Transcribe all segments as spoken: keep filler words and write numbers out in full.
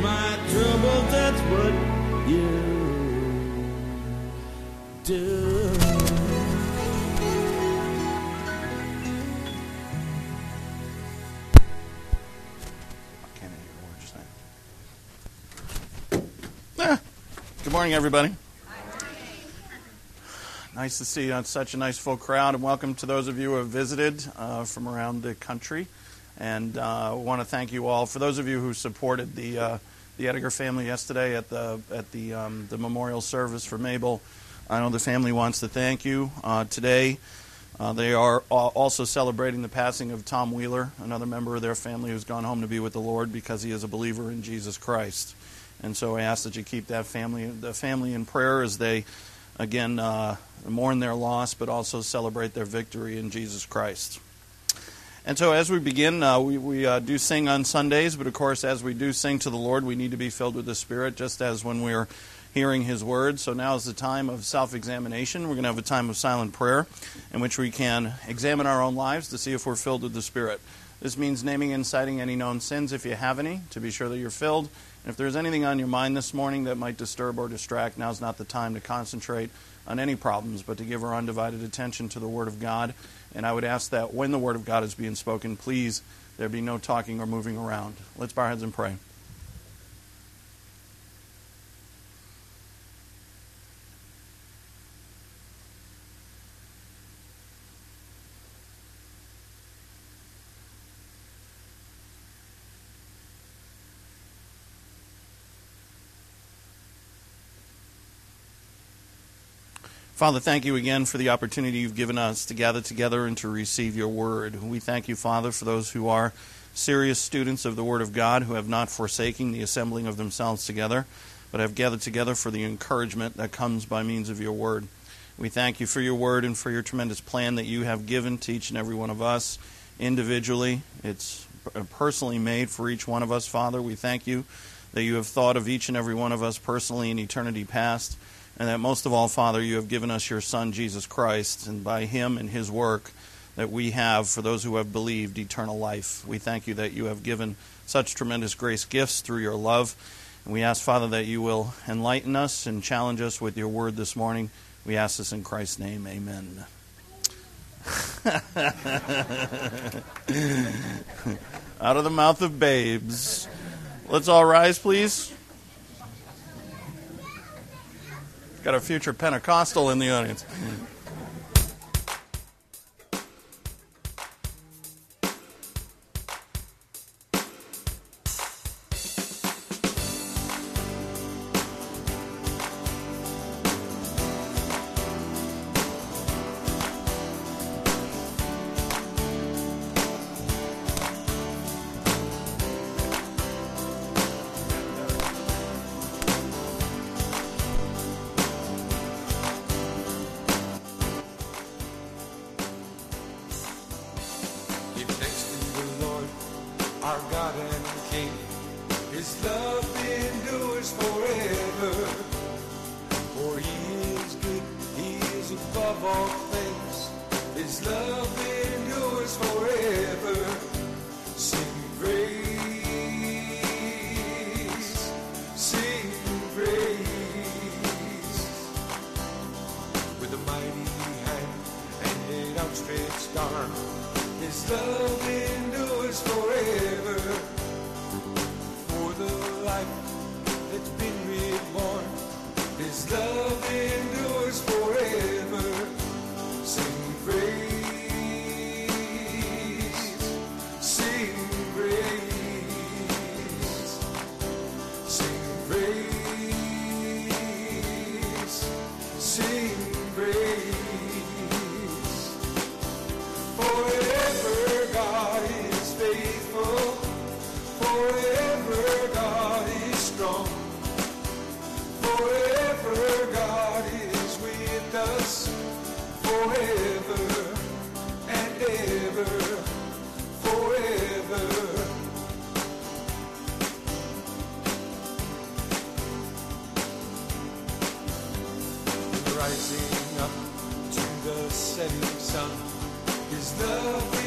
my trouble, that's what you do. Good morning, everybody. Nice to see uh, such a nice full crowd, and welcome to those of you who have visited uh, from around the country. And I uh, want to thank you all. For those of you who supported the uh, the Edgar family yesterday at the at the um, the memorial service for Mabel, I know the family wants to thank you. Uh, today, uh, they are also celebrating the passing of Tom Wheeler, another member of their family who's gone home to be with the Lord because he is a believer in Jesus Christ. And so I ask that you keep that family, the family in prayer as they, again, uh, mourn their loss, but also celebrate their victory in Jesus Christ. And so as we begin, uh, we, we uh, do sing on Sundays, but of course as we do sing to the Lord, we need to be filled with the Spirit, just as when we're hearing His Word. So now is the time of self-examination. We're going to have a time of silent prayer in which we can examine our own lives to see if we're filled with the Spirit. This means naming and citing any known sins, if you have any, to be sure that you're filled. And if there's anything on your mind this morning that might disturb or distract, now's not the time to concentrate on any problems, but to give our undivided attention to the Word of God. And I would ask that when the Word of God is being spoken, please, there be no talking or moving around. Let's bow our heads and pray. Father, thank you again for the opportunity you've given us to gather together and to receive your word. We thank you, Father, for those who are serious students of the Word of God, who have not forsaken the assembling of themselves together, but have gathered together for the encouragement that comes by means of your word. We thank you for your word and for your tremendous plan that you have given to each and every one of us individually. It's personally made for each one of us, Father. We thank you that you have thought of each and every one of us personally in eternity past. And that most of all, Father, you have given us your Son, Jesus Christ, and by him and his work that we have, for those who have believed, eternal life. We thank you that you have given such tremendous grace gifts through your love. And we ask, Father, that you will enlighten us and challenge us with your word this morning. We ask this in Christ's name. Amen. Out of the mouth of babes. Let's all rise, please. Got a future Pentecostal in the audience.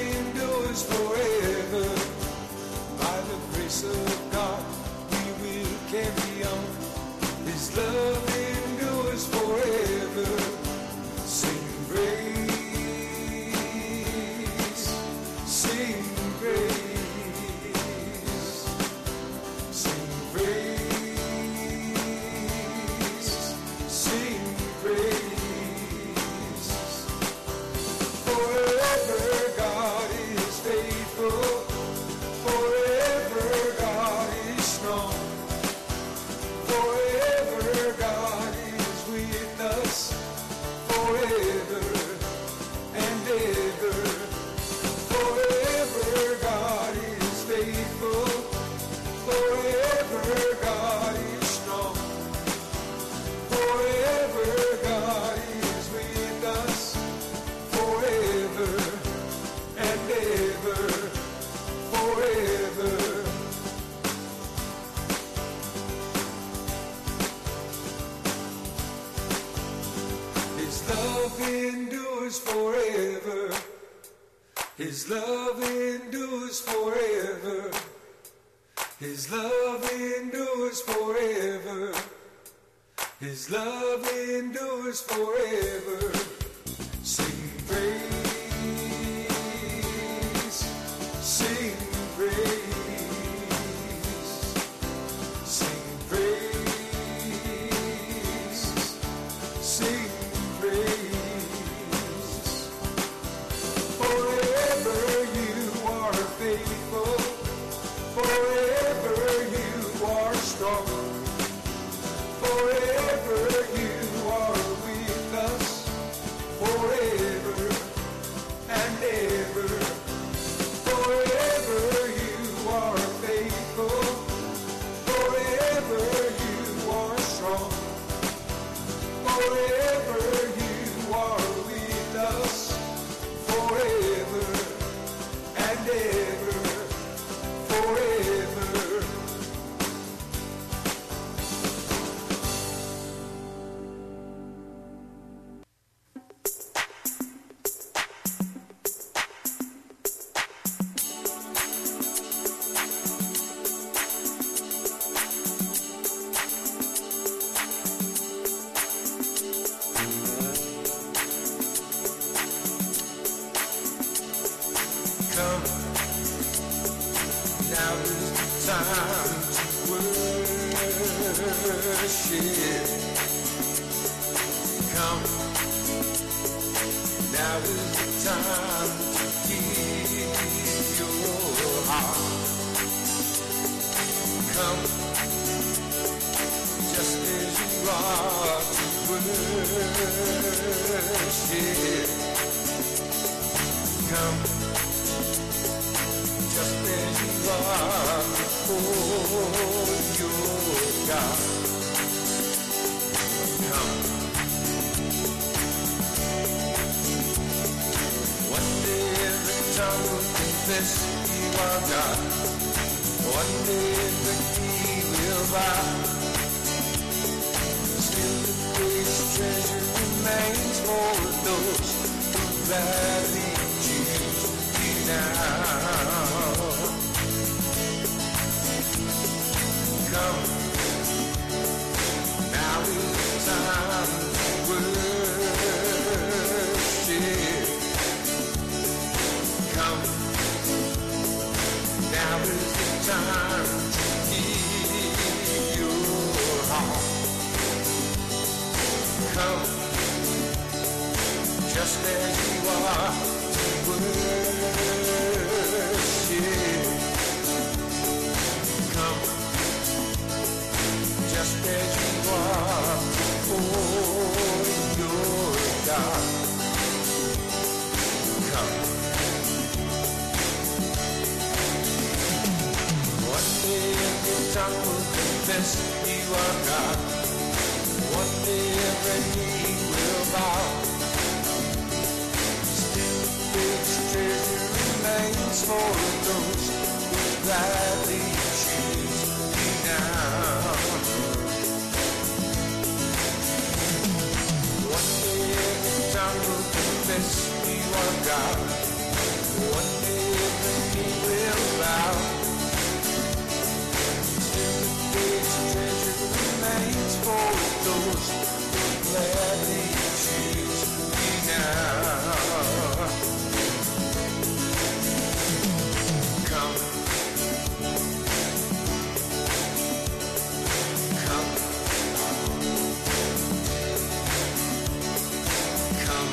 By the grace of God, we will endures forever. His love endures forever. His love endures forever. His love endures forever. Sing praise, sing praise, sing praise, sing praise. Forever you are faithful, forever you are strong, forever you are with us, forever and ever. Forever you are faithful, forever you are strong, forever you are with us, forever and ever, forever. Come, now is the time to worship. Come, now is the time to give your heart. Come, just as you are to worship. Come, just as you are before your God. Come. One day every tongue will confess you are God. One day every knee will bow. Still the greatest treasure remains for those who gladly choose you now. Come, now is the time to worship. Come, now is the time to give your heart. Come, just as you are to worship. Come, just as you are before your God. Come. One day every tongue will confess you are God. One day every knee will bow. Still the greatest treasure remains for those who gladly choose you now. One day every tongue will confess you are God. One day every knee will bow. Still the greatest treasure remains for those who gladly choose you now. Come. Come. Come.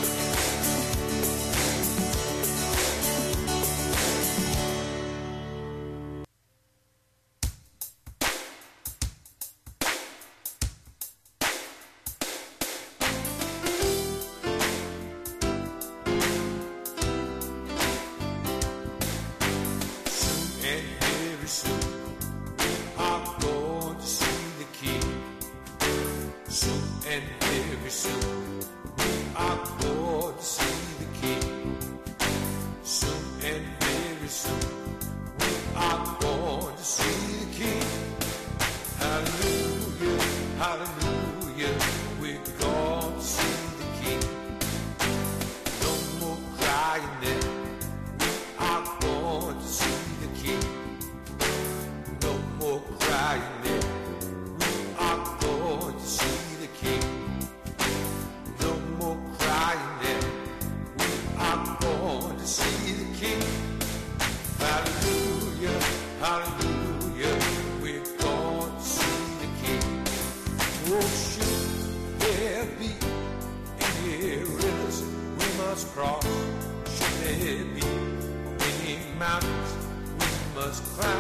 And very soon we are going to see the King. Soon and very soon we are going to see the King. Soon and very soon we are going to see the King. Hallelujah, hallelujah, we're going to see the King. No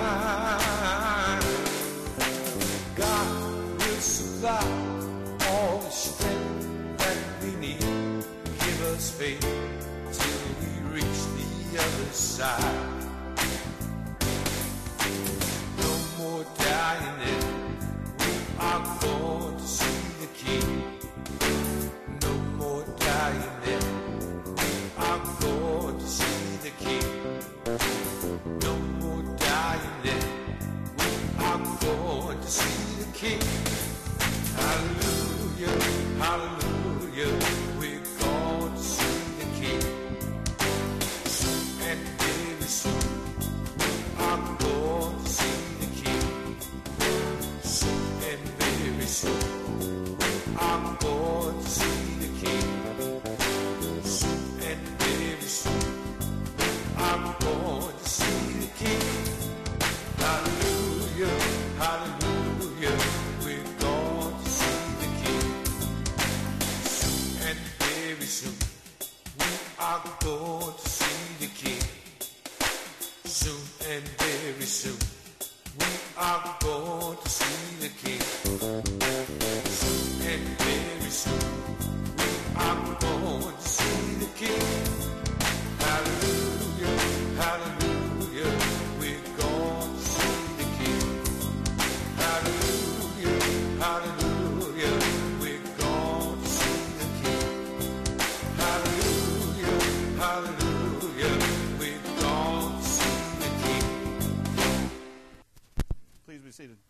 God will supply all the strength that we need. Give us faith till we reach the other side. No more dying then, we are going to see the King. No more dying then, we are going to see the King. No more dying then, we are going to see the King. Hallelujah, hallelujah, we're going to see the King. Soon and very soon, we are going to see the King. Soon and very soon, we are going to see the King. Soon and very soon, we are going to see the King. Hallelujah, hallelujah, we're going to see the King. Soon and very soon, we are going to see the King. Soon and very soon, we are going to see the King. Soon and very soon, we are going to see the King. Hallelujah, hallelujah, we're going to see the King. Hallelujah, hallelujah, we're going to see the King. Hallelujah, hallelujah, we're going to see the King. Please be seated.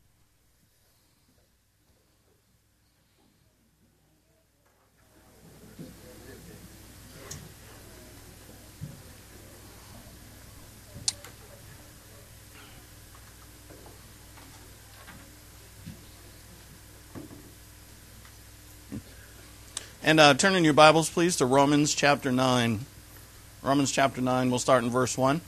And uh, turn in your Bibles, please, to Romans chapter nine. Romans chapter nine, we'll start in verse one.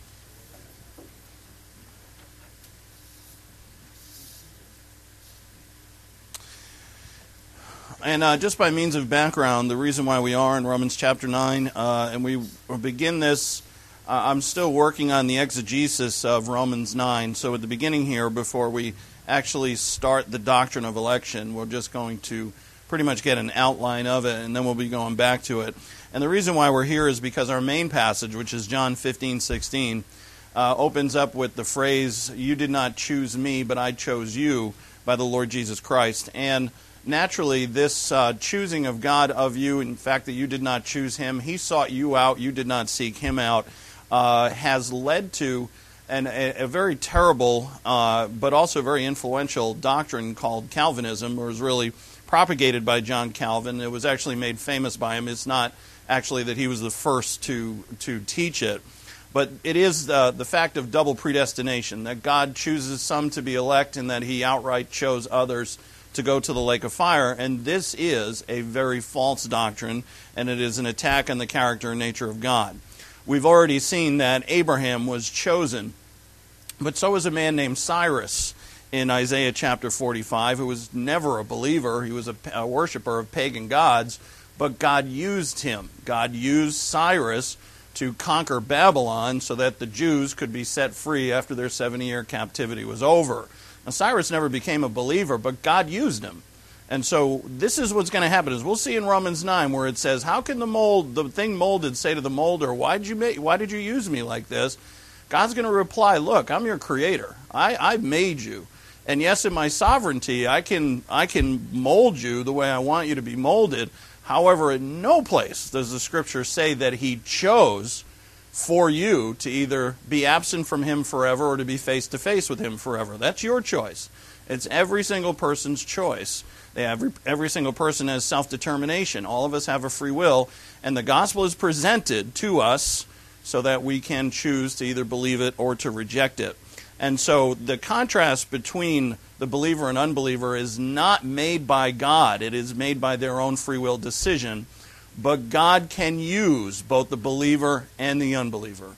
And uh, just by means of background, the reason why we are in Romans chapter nine, uh, and we begin this, uh, I'm still working on the exegesis of Romans nine. So at the beginning here, before we actually start the doctrine of election, we're just going to pretty much get an outline of it, and then we'll be going back to it. And the reason why we're here is because our main passage, which is John fifteen sixteen, uh, opens up with the phrase, "You did not choose me, but I chose you," by the Lord Jesus Christ. And naturally, this uh, choosing of God of you, in fact that you did not choose him, he sought you out, you did not seek him out, uh, has led to an, a, a very terrible, uh, but also very influential doctrine called Calvinism, or is really propagated by John Calvin. It was actually made famous by him. It's not actually that he was the first to to teach it, but it is uh, the fact of double predestination, that God chooses some to be elect and that he outright chose others to go to the lake of fire. And this is a very false doctrine, and it is an attack on the character and nature of God. We've already seen that Abraham was chosen, but so was a man named Cyrus in Isaiah chapter forty-five, who was never a believer. He was a, a worshiper of pagan gods, but God used him. God used Cyrus to conquer Babylon so that the Jews could be set free after their seventy-year captivity was over. Now, Cyrus never became a believer, but God used him. And so this is what's going to happen. Is we'll see in Romans nine where it says, how can the mold, the thing molded, say to the molder, why did you make, why did you use me like this? God's going to reply, look, I'm your creator. I, I made you. And yes, in my sovereignty, I can I can mold you the way I want you to be molded. However, in no place does the Scripture say that he chose for you to either be absent from him forever or to be face-to-face with him forever. That's your choice. It's every single person's choice. They have, every, every single person has self-determination. All of us have a free will, and the gospel is presented to us so that we can choose to either believe it or to reject it. And so the contrast between the believer and unbeliever is not made by God. It is made by their own free will decision. But God can use both the believer and the unbeliever.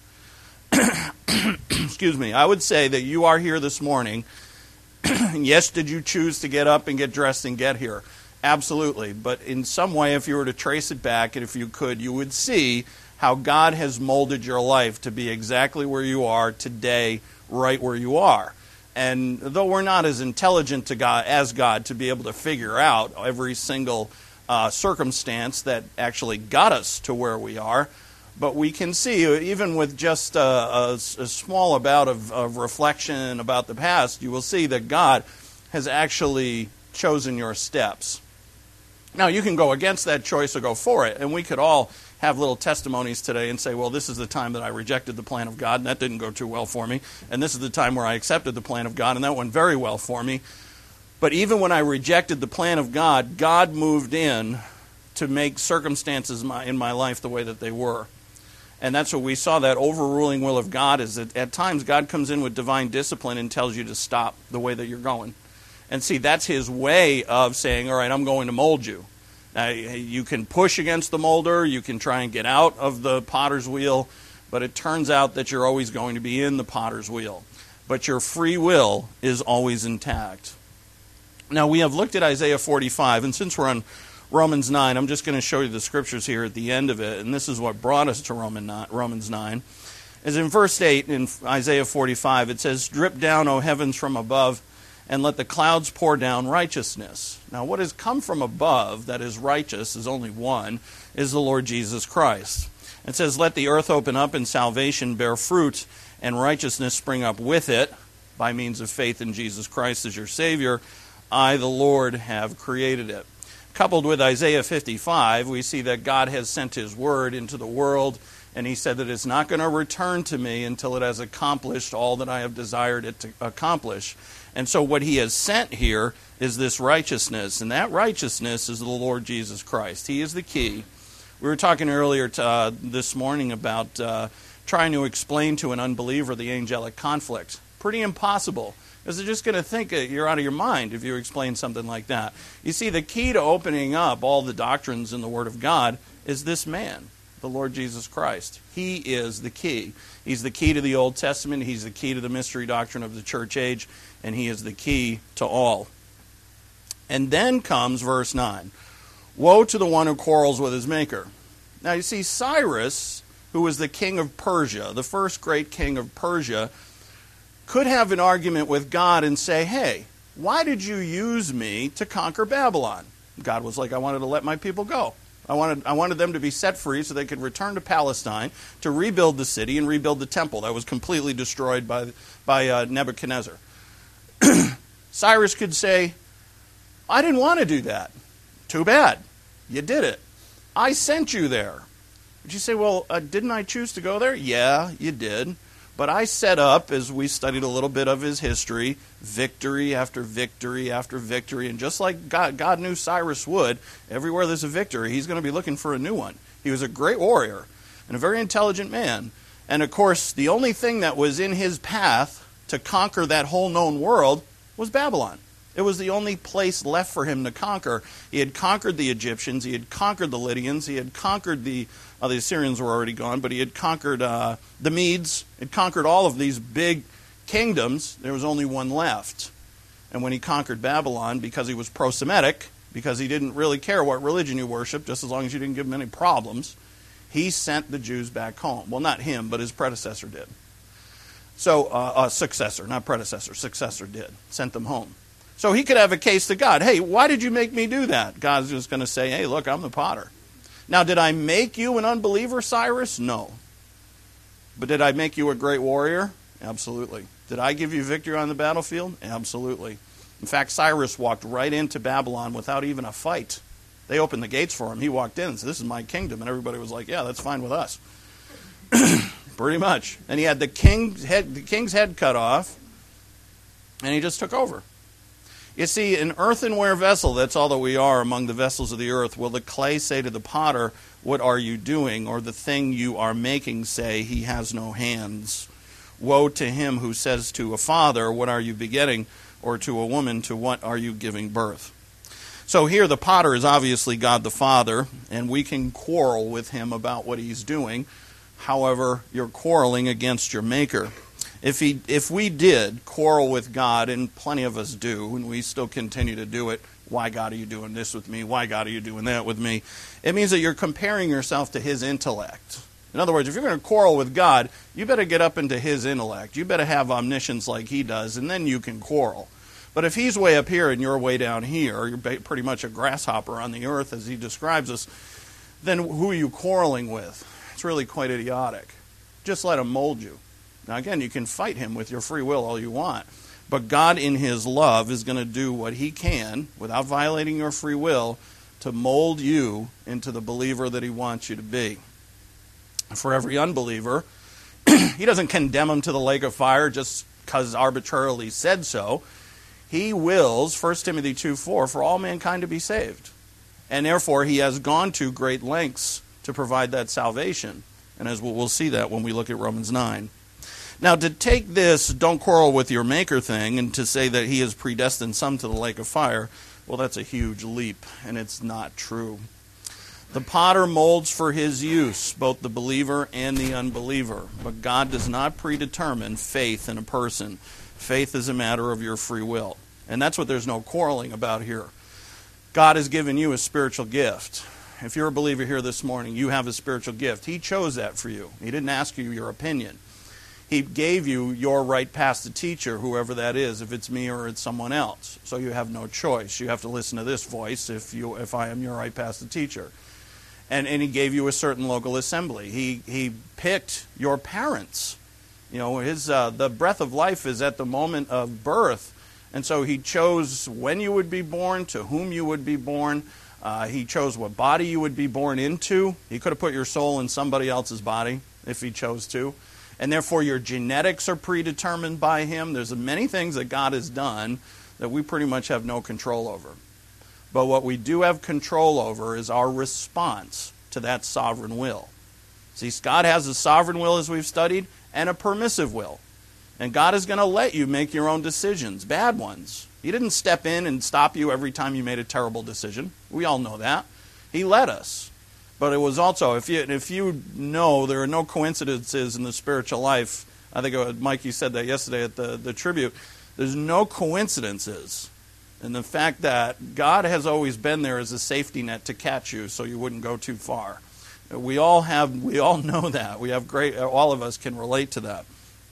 Excuse me. I would say that you are here this morning. Yes, did you choose to get up and get dressed and get here? Absolutely. But in some way, if you were to trace it back, and if you could, you would see how God has molded your life to be exactly where you are today, right where you are. And though we're not as intelligent to God as God to be able to figure out every single uh, circumstance that actually got us to where we are, but we can see, even with just a, a, a small amount of, of reflection about the past, you will see that God has actually chosen your steps. Now, you can go against that choice or go for it, and we could all have little testimonies today and say, well, this is the time that I rejected the plan of God, and that didn't go too well for me, and this is the time where I accepted the plan of God, and that went very well for me. But even when I rejected the plan of God, God moved in to make circumstances in my life the way that they were. And that's what we saw, that overruling will of God, is that at times God comes in with divine discipline and tells you to stop the way that you're going. And see, that's his way of saying, all right, I'm going to mold you. Now, you can push against the molder, you can try and get out of the potter's wheel, but it turns out that you're always going to be in the potter's wheel. But your free will is always intact. Now, we have looked at Isaiah forty-five, and since we're on Romans nine, I'm just going to show you the scriptures here at the end of it, and this is what brought us to Romans nine. As in verse eight in Isaiah forty-five, it says, "Drip down, O heavens, from above, and let the clouds pour down righteousness." Now, what has come from above that is righteous is only one, is the Lord Jesus Christ. It says, "Let the earth open up and salvation bear fruit, and righteousness spring up with it, by means of faith in Jesus Christ as your Savior. I, the Lord, have created it." Coupled with Isaiah fifty-five, we see that God has sent his word into the world, and he said that it's not going to return to me until it has accomplished all that I have desired it to accomplish. And so what he has sent here is this righteousness, and that righteousness is the Lord Jesus Christ. He is the key. We were talking earlier to, uh, this morning about uh, trying to explain to an unbeliever the angelic conflict. Pretty impossible, because they're just going to think you're out of your mind if you explain something like that. You see, the key to opening up all the doctrines in the Word of God is this man, the Lord Jesus Christ. He is the key. He's the key to the Old Testament. He's the key to the mystery doctrine of the church age. And he is the key to all. And then comes verse nine. "Woe to the one who quarrels with his maker." Now you see, Cyrus, who was the king of Persia, the first great king of Persia, could have an argument with God and say, hey, why did you use me to conquer Babylon? God was like, I wanted to let my people go. I wanted, I wanted them to be set free so they could return to Palestine to rebuild the city and rebuild the temple that was completely destroyed by, by uh, Nebuchadnezzar. Cyrus could say, I didn't want to do that. Too bad. You did it. I sent you there. Would you say, well, uh, didn't I choose to go there? Yeah, you did. But I set up, as we studied a little bit of his history, victory after victory after victory. And just like God, God knew Cyrus would, everywhere there's a victory, he's going to be looking for a new one. He was a great warrior and a very intelligent man. And of course, the only thing that was in his path to conquer that whole known world was Babylon. It was the only place left for him to conquer. He had conquered the Egyptians, he had conquered the Lydians, he had conquered the, uh, the Assyrians were already gone, but he had conquered uh, the Medes, had conquered all of these big kingdoms. There was only one left. And when he conquered Babylon, because he was pro-Semitic, because he didn't really care what religion you worshiped, just as long as you didn't give him any problems, he sent the Jews back home. Well, not him, but his predecessor did. So, uh, uh, successor, not predecessor, successor did, sent them home. So he could have a case to God. Hey, why did you make me do that? God's just going to say, hey, look, I'm the potter. Now, did I make you an unbeliever, Cyrus? No. But did I make you a great warrior? Absolutely. Did I give you victory on the battlefield? Absolutely. In fact, Cyrus walked right into Babylon without even a fight. They opened the gates for him. He walked in and said, this is my kingdom. And everybody was like, yeah, that's fine with us. Pretty much. And he had the king's head, the king's head cut off, and he just took over. You see, an earthenware vessel, that's all that we are among the vessels of the earth. Will the clay say to the potter, what are you doing? Or the thing you are making say, he has no hands. Woe to him who says to a father, what are you begetting? Or to a woman, to what are you giving birth? So here the potter is obviously God the Father, and we can quarrel with him about what he's doing. However, you're quarreling against your Maker. If he, if we did quarrel with God, and plenty of us do, and we still continue to do it, why God are you doing this with me? Why God are you doing that with me? It means that you're comparing yourself to his intellect. In other words, if you're going to quarrel with God, you better get up into his intellect. You better have omniscience like he does, and then you can quarrel. But if he's way up here and you're way down here, you're pretty much a grasshopper on the earth as he describes us, then who are you quarreling with? It's really quite idiotic. Just let him mold you. Now again, you can fight him with your free will all you want, but God in his love is going to do what he can, without violating your free will, to mold you into the believer that he wants you to be. For every unbeliever, he doesn't condemn him to the lake of fire just because arbitrarily said so. He wills, First Timothy two four, for all mankind to be saved. And therefore, he has gone to great lengths to provide that salvation. And as we'll see that when we look at Romans nine. Now, to take this don't quarrel with your maker thing and to say that he has predestined some to the lake of fire, well, that's a huge leap, and it's not true. The potter molds for his use, both the believer and the unbeliever. But God does not predetermine faith in a person. Faith is a matter of your free will. And that's what there's no quarreling about here. God has given you a spiritual gift. If you're a believer here this morning, you have a spiritual gift. He chose that for you. He didn't ask you your opinion. He gave you your right past the teacher, whoever that is, if it's me or it's someone else. So you have no choice. You have to listen to this voice if you if I am your right past the teacher. And and he gave you a certain local assembly. He he picked your parents. You know, his uh, the breath of life is at the moment of birth. And so he chose when you would be born, to whom you would be born. Uh, he chose what body you would be born into. He could have put your soul in somebody else's body if he chose to. And therefore your genetics are predetermined by him. There's many things that God has done that we pretty much have no control over. But what we do have control over is our response to that sovereign will. See, God has a sovereign will, as we've studied, and a permissive will. And God is going to let you make your own decisions, bad ones. He didn't step in and stop you every time you made a terrible decision. We all know that. He let us. But it was also, if you if you know there are no coincidences in the spiritual life, I think uh, Mike, you said that yesterday at the, the tribute, there's no coincidences. And the fact that God has always been there as a safety net to catch you so you wouldn't go too far. We all have, we all know that. We have great, all of us can relate to that.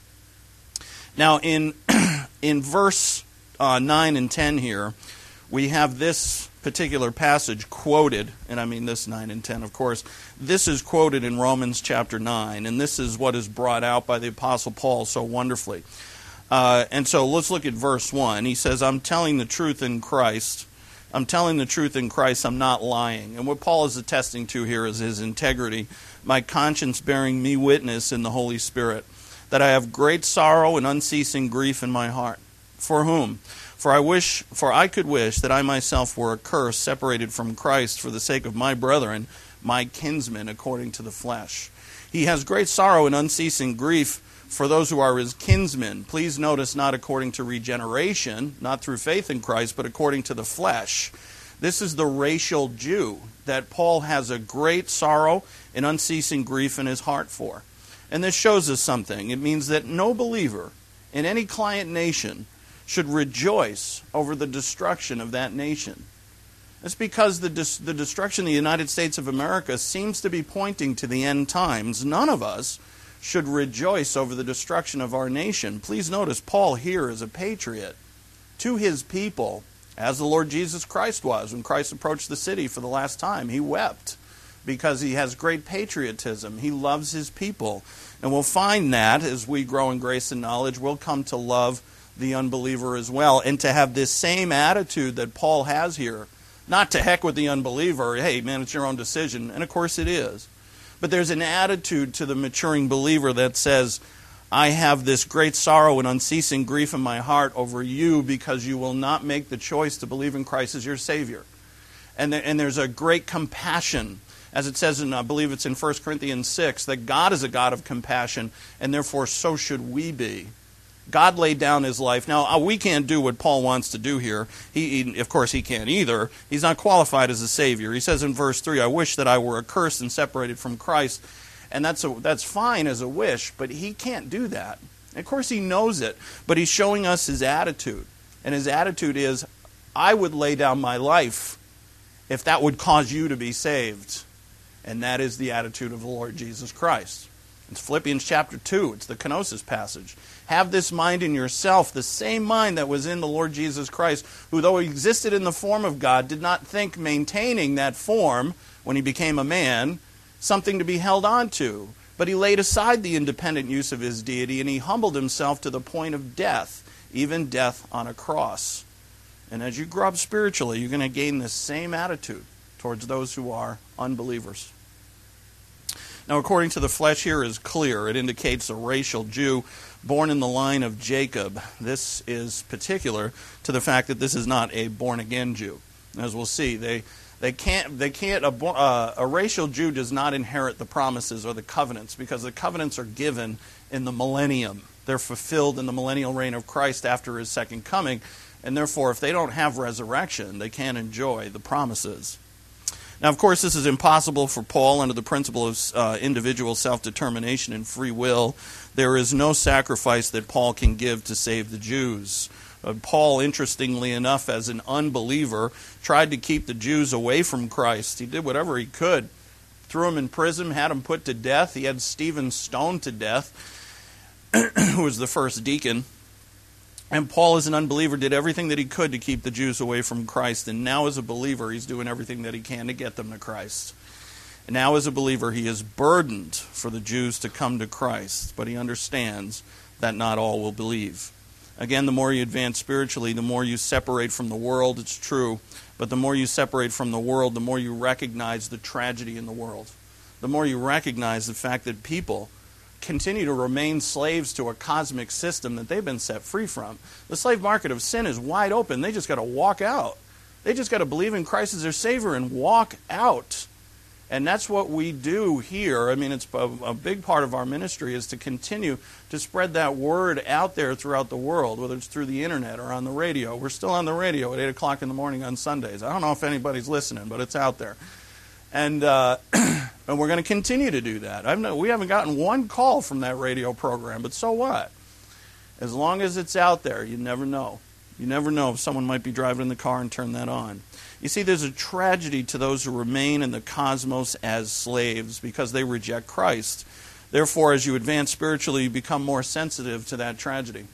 Now in in verse uh, nine and ten here, we have this particular passage quoted, and I mean this nine and ten, of course. This is quoted in Romans chapter nine, and this is what is brought out by the Apostle Paul so wonderfully. Uh, and so let's look at verse one. He says, I'm telling the truth in Christ. I'm telling the truth in Christ. I'm not lying. And what Paul is attesting to here is his integrity. My conscience bearing me witness in the Holy Spirit, that I have great sorrow and unceasing grief in my heart. For whom? For I wish, for I could wish that I myself were accursed, separated from Christ for the sake of my brethren, my kinsmen according to the flesh. He has great sorrow and unceasing grief for those who are his kinsmen. Please notice, not according to regeneration, not through faith in Christ, but according to the flesh. This is the racial Jew that Paul has a great sorrow and unceasing grief in his heart for. And this shows us something. It means that no believer in any client nation should rejoice over the destruction of that nation. It's because the dis- the destruction of the United States of America seems to be pointing to the end times. None of us should rejoice over the destruction of our nation. Please notice, Paul here is a patriot to his people, as the Lord Jesus Christ was. When Christ approached the city for the last time, he wept because he has great patriotism. He loves his people. And we'll find that as we grow in grace and knowledge, we'll come to love the unbeliever as well, and to have this same attitude that Paul has here. Not to heck with the unbeliever, hey man, it's your own decision, and of course it is. But there's an attitude to the maturing believer that says, I have this great sorrow and unceasing grief in my heart over you because you will not make the choice to believe in Christ as your Savior. And, there, and there's a great compassion, as it says in, I believe it's in First Corinthians six, that God is a God of compassion, and therefore so should we be. God laid down his life. Now, we can't do what Paul wants to do here. He, he, of course, he can't either. He's not qualified as a Savior. He says in verse three, I wish that I were accursed and separated from Christ. And that's a, that's fine as a wish, but he can't do that. And of course, he knows it, but he's showing us his attitude. And his attitude is, I would lay down my life if that would cause you to be saved. And that is the attitude of the Lord Jesus Christ. It's Philippians chapter two. It's the kenosis passage. Have this mind in yourself, the same mind that was in the Lord Jesus Christ, who though he existed in the form of God, did not think maintaining that form when he became a man something to be held on to. But he laid aside the independent use of his deity, and he humbled himself to the point of death, even death on a cross. And as you grow up spiritually, you're going to gain the same attitude towards those who are unbelievers. Now, according to the flesh here is clear. It indicates a racial Jew born in the line of Jacob. This is particular to the fact that this is not a born-again Jew. As we'll see, they they can't they can't a, uh, a racial Jew does not inherit the promises or the covenants, because the covenants are given in the millennium. They're fulfilled in the millennial reign of Christ after his second coming, and therefore, if they don't have resurrection, they can't enjoy the promises. Now, of course, this is impossible for Paul under the principle of uh, individual self-determination and free will. There is no sacrifice that Paul can give to save the Jews. Uh, Paul, interestingly enough, as an unbeliever, tried to keep the Jews away from Christ. He did whatever he could. Threw them in prison, had them put to death. He had Stephen stoned to death, who was the first deacon. And Paul, as an unbeliever, did everything that he could to keep the Jews away from Christ. And now, as a believer, he's doing everything that he can to get them to Christ. And now, as a believer, he is burdened for the Jews to come to Christ. But he understands that not all will believe. Again, the more you advance spiritually, the more you separate from the world. It's true. But the more you separate from the world, the more you recognize the tragedy in the world. The more you recognize the fact that people continue to remain slaves to a cosmic system that they've been set free from. The slave market of sin is wide open. They just got to walk out. They just got to believe in Christ as their Savior and walk out. And that's what we do here. I mean, it's a, a big part of our ministry is to continue to spread that word out there throughout the world, whether it's through the internet or on the radio. We're still on the radio at eight o'clock in the morning on Sundays. I don't know if anybody's listening, but it's out there. And uh, and we're going to continue to do that. I've no, we haven't gotten one call from that radio program, but so what? As long as it's out there, you never know. You never know if someone might be driving in the car and turn that on. You see, there's a tragedy to those who remain in the cosmos as slaves because they reject Christ. Therefore, as you advance spiritually, you become more sensitive to that tragedy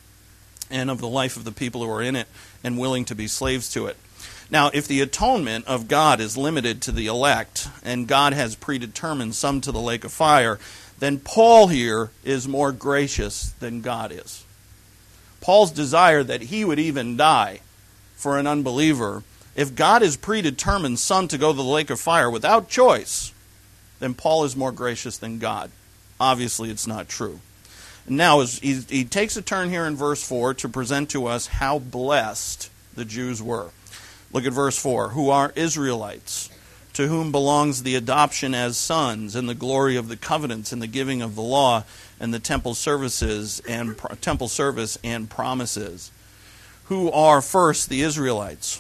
and of the life of the people who are in it and willing to be slaves to it. Now, if the atonement of God is limited to the elect, and God has predetermined some to the lake of fire, then Paul here is more gracious than God is. Paul's desire that he would even die for an unbeliever, if God has predetermined some to go to the lake of fire without choice, then Paul is more gracious than God. Obviously, it's not true. Now, he, he takes a turn here in verse four to present to us how blessed the Jews were. Look at verse four. Who are Israelites, to whom belongs the adoption as sons, and the glory of the covenants, and the giving of the law, and the temple services and temple service and promises. Who are first the Israelites?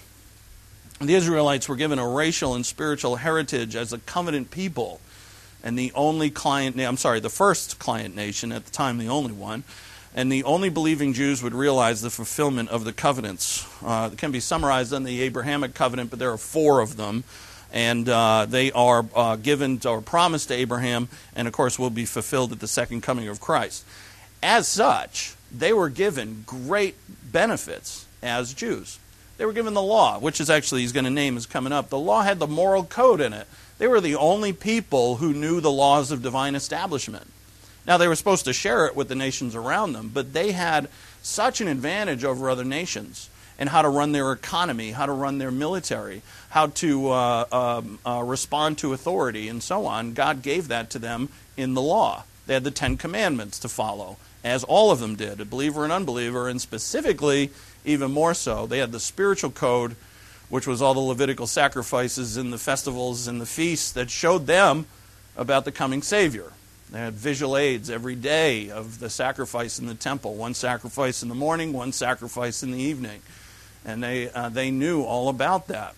The Israelites were given a racial and spiritual heritage as a covenant people, and the only client, I'm sorry, the first client nation at the time, the only one. And the only believing Jews would realize the fulfillment of the covenants. Uh, it can be summarized in the Abrahamic covenant, but there are four of them. And uh, they are uh, given or promised to Abraham, and of course will be fulfilled at the second coming of Christ. As such, they were given great benefits as Jews. They were given the law, which is actually, he's going to name is coming up. The law had the moral code in it. They were the only people who knew the laws of divine establishment. Now, they were supposed to share it with the nations around them, but they had such an advantage over other nations in how to run their economy, how to run their military, how to uh, um, uh, respond to authority, and so on. God gave that to them in the law. They had the Ten Commandments to follow, as all of them did, a believer and unbeliever, and specifically, even more so, they had the spiritual code, which was all the Levitical sacrifices and the festivals and the feasts that showed them about the coming Savior. They had visual aids every day of the sacrifice in the temple. One sacrifice in the morning, one sacrifice in the evening. And they uh, they knew all about that.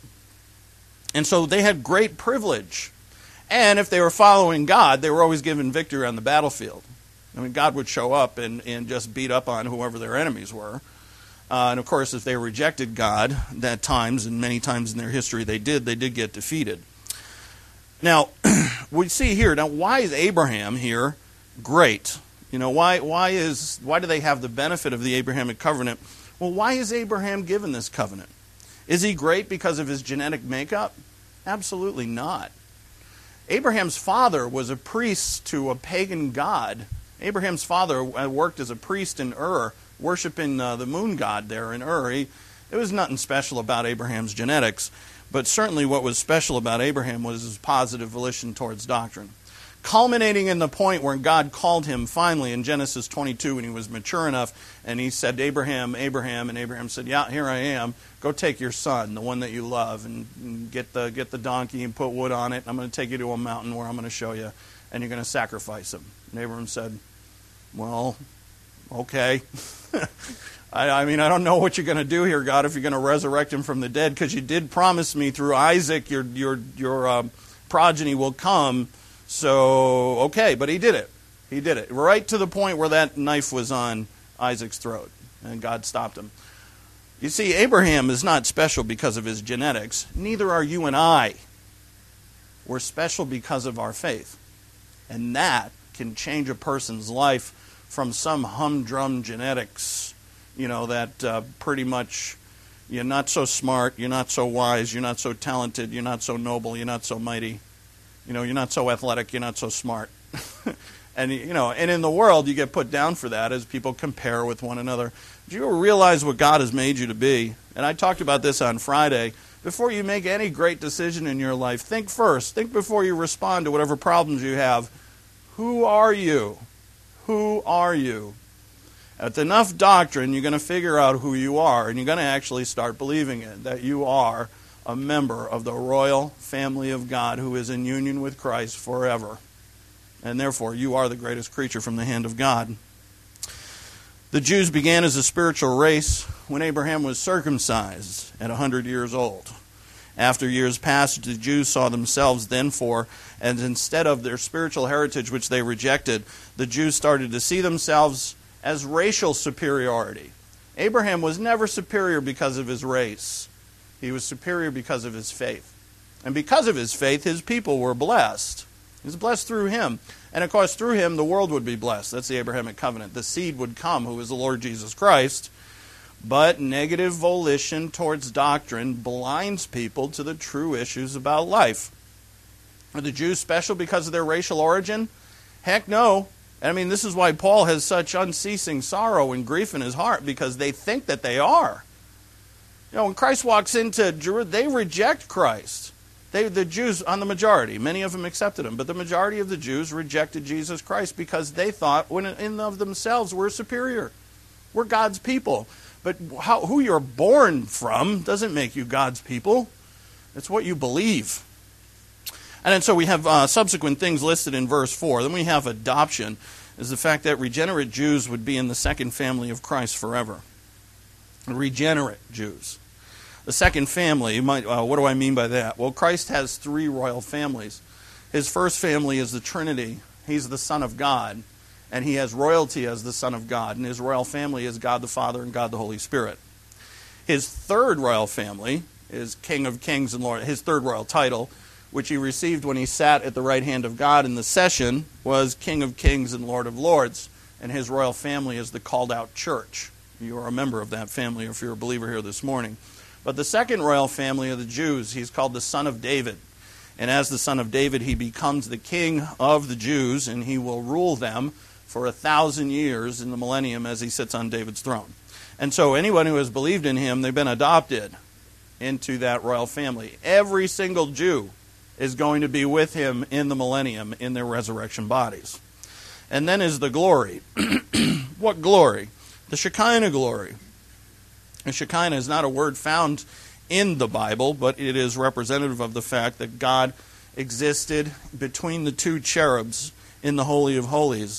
And so they had great privilege. And if they were following God, they were always given victory on the battlefield. I mean, God would show up and, and just beat up on whoever their enemies were. Uh, and of course, if they rejected God, at times, and many times in their history they did, they did get defeated. Now, we see here, now why is Abraham here great? You know, why why is why do they have the benefit of the Abrahamic covenant? Well, why is Abraham given this covenant? Is he great because of his genetic makeup? Absolutely not. Abraham's father was a priest to a pagan god. Abraham's father worked as a priest in Ur, worshiping uh, the moon god there in Ur. He, it was nothing special about Abraham's genetics, but certainly what was special about Abraham was his positive volition towards doctrine. Culminating in the point where God called him finally in Genesis twenty-two when he was mature enough, and he said, Abraham, Abraham, and Abraham said, yeah, here I am. Go take your son, the one that you love, and, and get the get the donkey and put wood on it. I'm going to take you to a mountain where I'm going to show you, and you're going to sacrifice him. And Abraham said, well, okay. I, I mean, I don't know what you're going to do here, God, if you're going to resurrect him from the dead, because you did promise me through Isaac your your your um, progeny will come. So, okay, but he did it. He did it. Right to the point where that knife was on Isaac's throat, and God stopped him. You see, Abraham is not special because of his genetics. Neither are you and I. We're special because of our faith. And that can change a person's life from some humdrum genetics, you know, that uh, pretty much you're not so smart, you're not so wise, you're not so talented, you're not so noble, you're not so mighty. You know, you're not so athletic, you're not so smart. And, you know, and in the world, you get put down for that as people compare with one another. Do you realize what God has made you to be? And I talked about this on Friday. Before you make any great decision in your life, think first. Think before you respond to whatever problems you have. Who are you? Who are you? With enough doctrine, you're going to figure out who you are, and you're going to actually start believing it, that you are a member of the royal family of God who is in union with Christ forever. And therefore, you are the greatest creature from the hand of God. The Jews began as a spiritual race when Abraham was circumcised at one hundred years old. After years passed, the Jews saw themselves then for, and instead of their spiritual heritage which they rejected, the Jews started to see themselves as racial superiority. Abraham was never superior because of his race. He was superior because of his faith. And because of his faith, his people were blessed. He was blessed through him. And of course, through him, the world would be blessed. That's the Abrahamic covenant. The seed would come, who is the Lord Jesus Christ. But negative volition towards doctrine blinds people to the true issues about life. Are the Jews special because of their racial origin? Heck no. I mean, this is why Paul has such unceasing sorrow and grief in his heart, because they think that they are. You know, when Christ walks into Jerusalem, they reject Christ. They, the Jews, on the majority, many of them accepted him, but the majority of the Jews rejected Jesus Christ because they thought, when in and of themselves, we're superior. We're God's people. But how, who you're born from doesn't make you God's people. It's what you believe. And then so we have uh, subsequent things listed in verse four. Then we have adoption, is the fact that regenerate Jews would be in the second family of Christ forever. Regenerate Jews. The second family, you might, uh, what do I mean by that? Well, Christ has three royal families. His first family is the Trinity. He's the Son of God, and he has royalty as the Son of God, and his royal family is God the Father and God the Holy Spirit. His third royal family is King of Kings and Lord. His third royal title, which he received when he sat at the right hand of God in the session, was King of Kings and Lord of Lords, and his royal family is the called out church. You are a member of that family if you're a believer here this morning. But the second royal family of the Jews, he's called the Son of David. And as the Son of David, he becomes the king of the Jews, and he will rule them for a thousand years in the millennium as he sits on David's throne. And so anyone who has believed in him, they've been adopted into that royal family. Every single Jew is going to be with him in the millennium in their resurrection bodies. And then is the glory. What glory? The Shekinah glory. The Shekinah is not a word found in the Bible, but it is representative of the fact that God existed between the two cherubs in the Holy of Holies.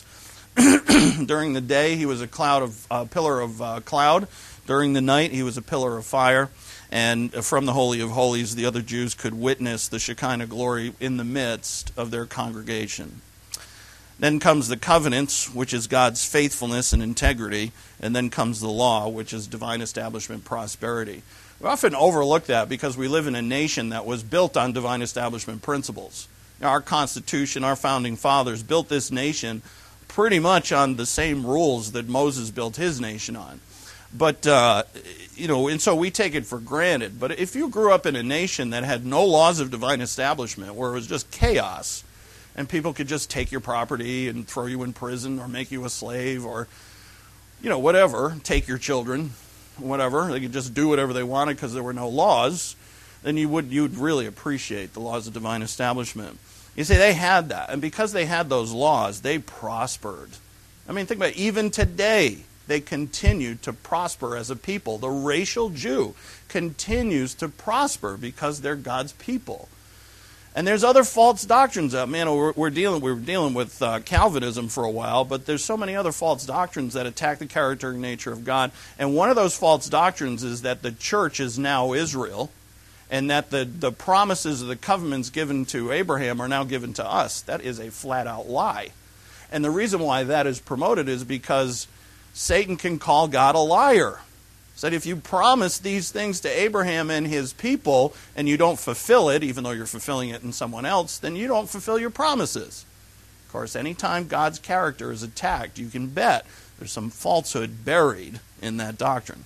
During the day, he was a cloud of uh, pillar of uh, cloud. During the night, he was a pillar of fire. And from the Holy of Holies, the other Jews could witness the Shekinah glory in the midst of their congregation. Then comes the covenants, which is God's faithfulness and integrity. And then comes the law, which is divine establishment, prosperity. We often overlook that because we live in a nation that was built on divine establishment principles. Our Constitution, our founding fathers built this nation pretty much on the same rules that Moses built his nation on. But, uh, you know, and so we take it for granted. But if you grew up in a nation that had no laws of divine establishment, where it was just chaos, and people could just take your property and throw you in prison or make you a slave or, you know, whatever, take your children, whatever, they could just do whatever they wanted because there were no laws, then you would you'd really appreciate the laws of divine establishment. You see, they had that, and because they had those laws, they prospered. I mean, think about it. Even today, they continue to prosper as a people. The racial Jew continues to prosper because they're God's people. And there's other false doctrines out. Man, we're, we're dealing we were dealing with uh, Calvinism for a while, but there's so many other false doctrines that attack the character and nature of God. And one of those false doctrines is that the church is now Israel, and that the, the promises of the covenants given to Abraham are now given to us. That is a flat-out lie. And the reason why that is promoted is because Satan can call God a liar. Said if you promise these things to Abraham and his people and you don't fulfill it, even though you're fulfilling it in someone else, then you don't fulfill your promises. Of course, anytime God's character is attacked, you can bet there's some falsehood buried in that doctrine.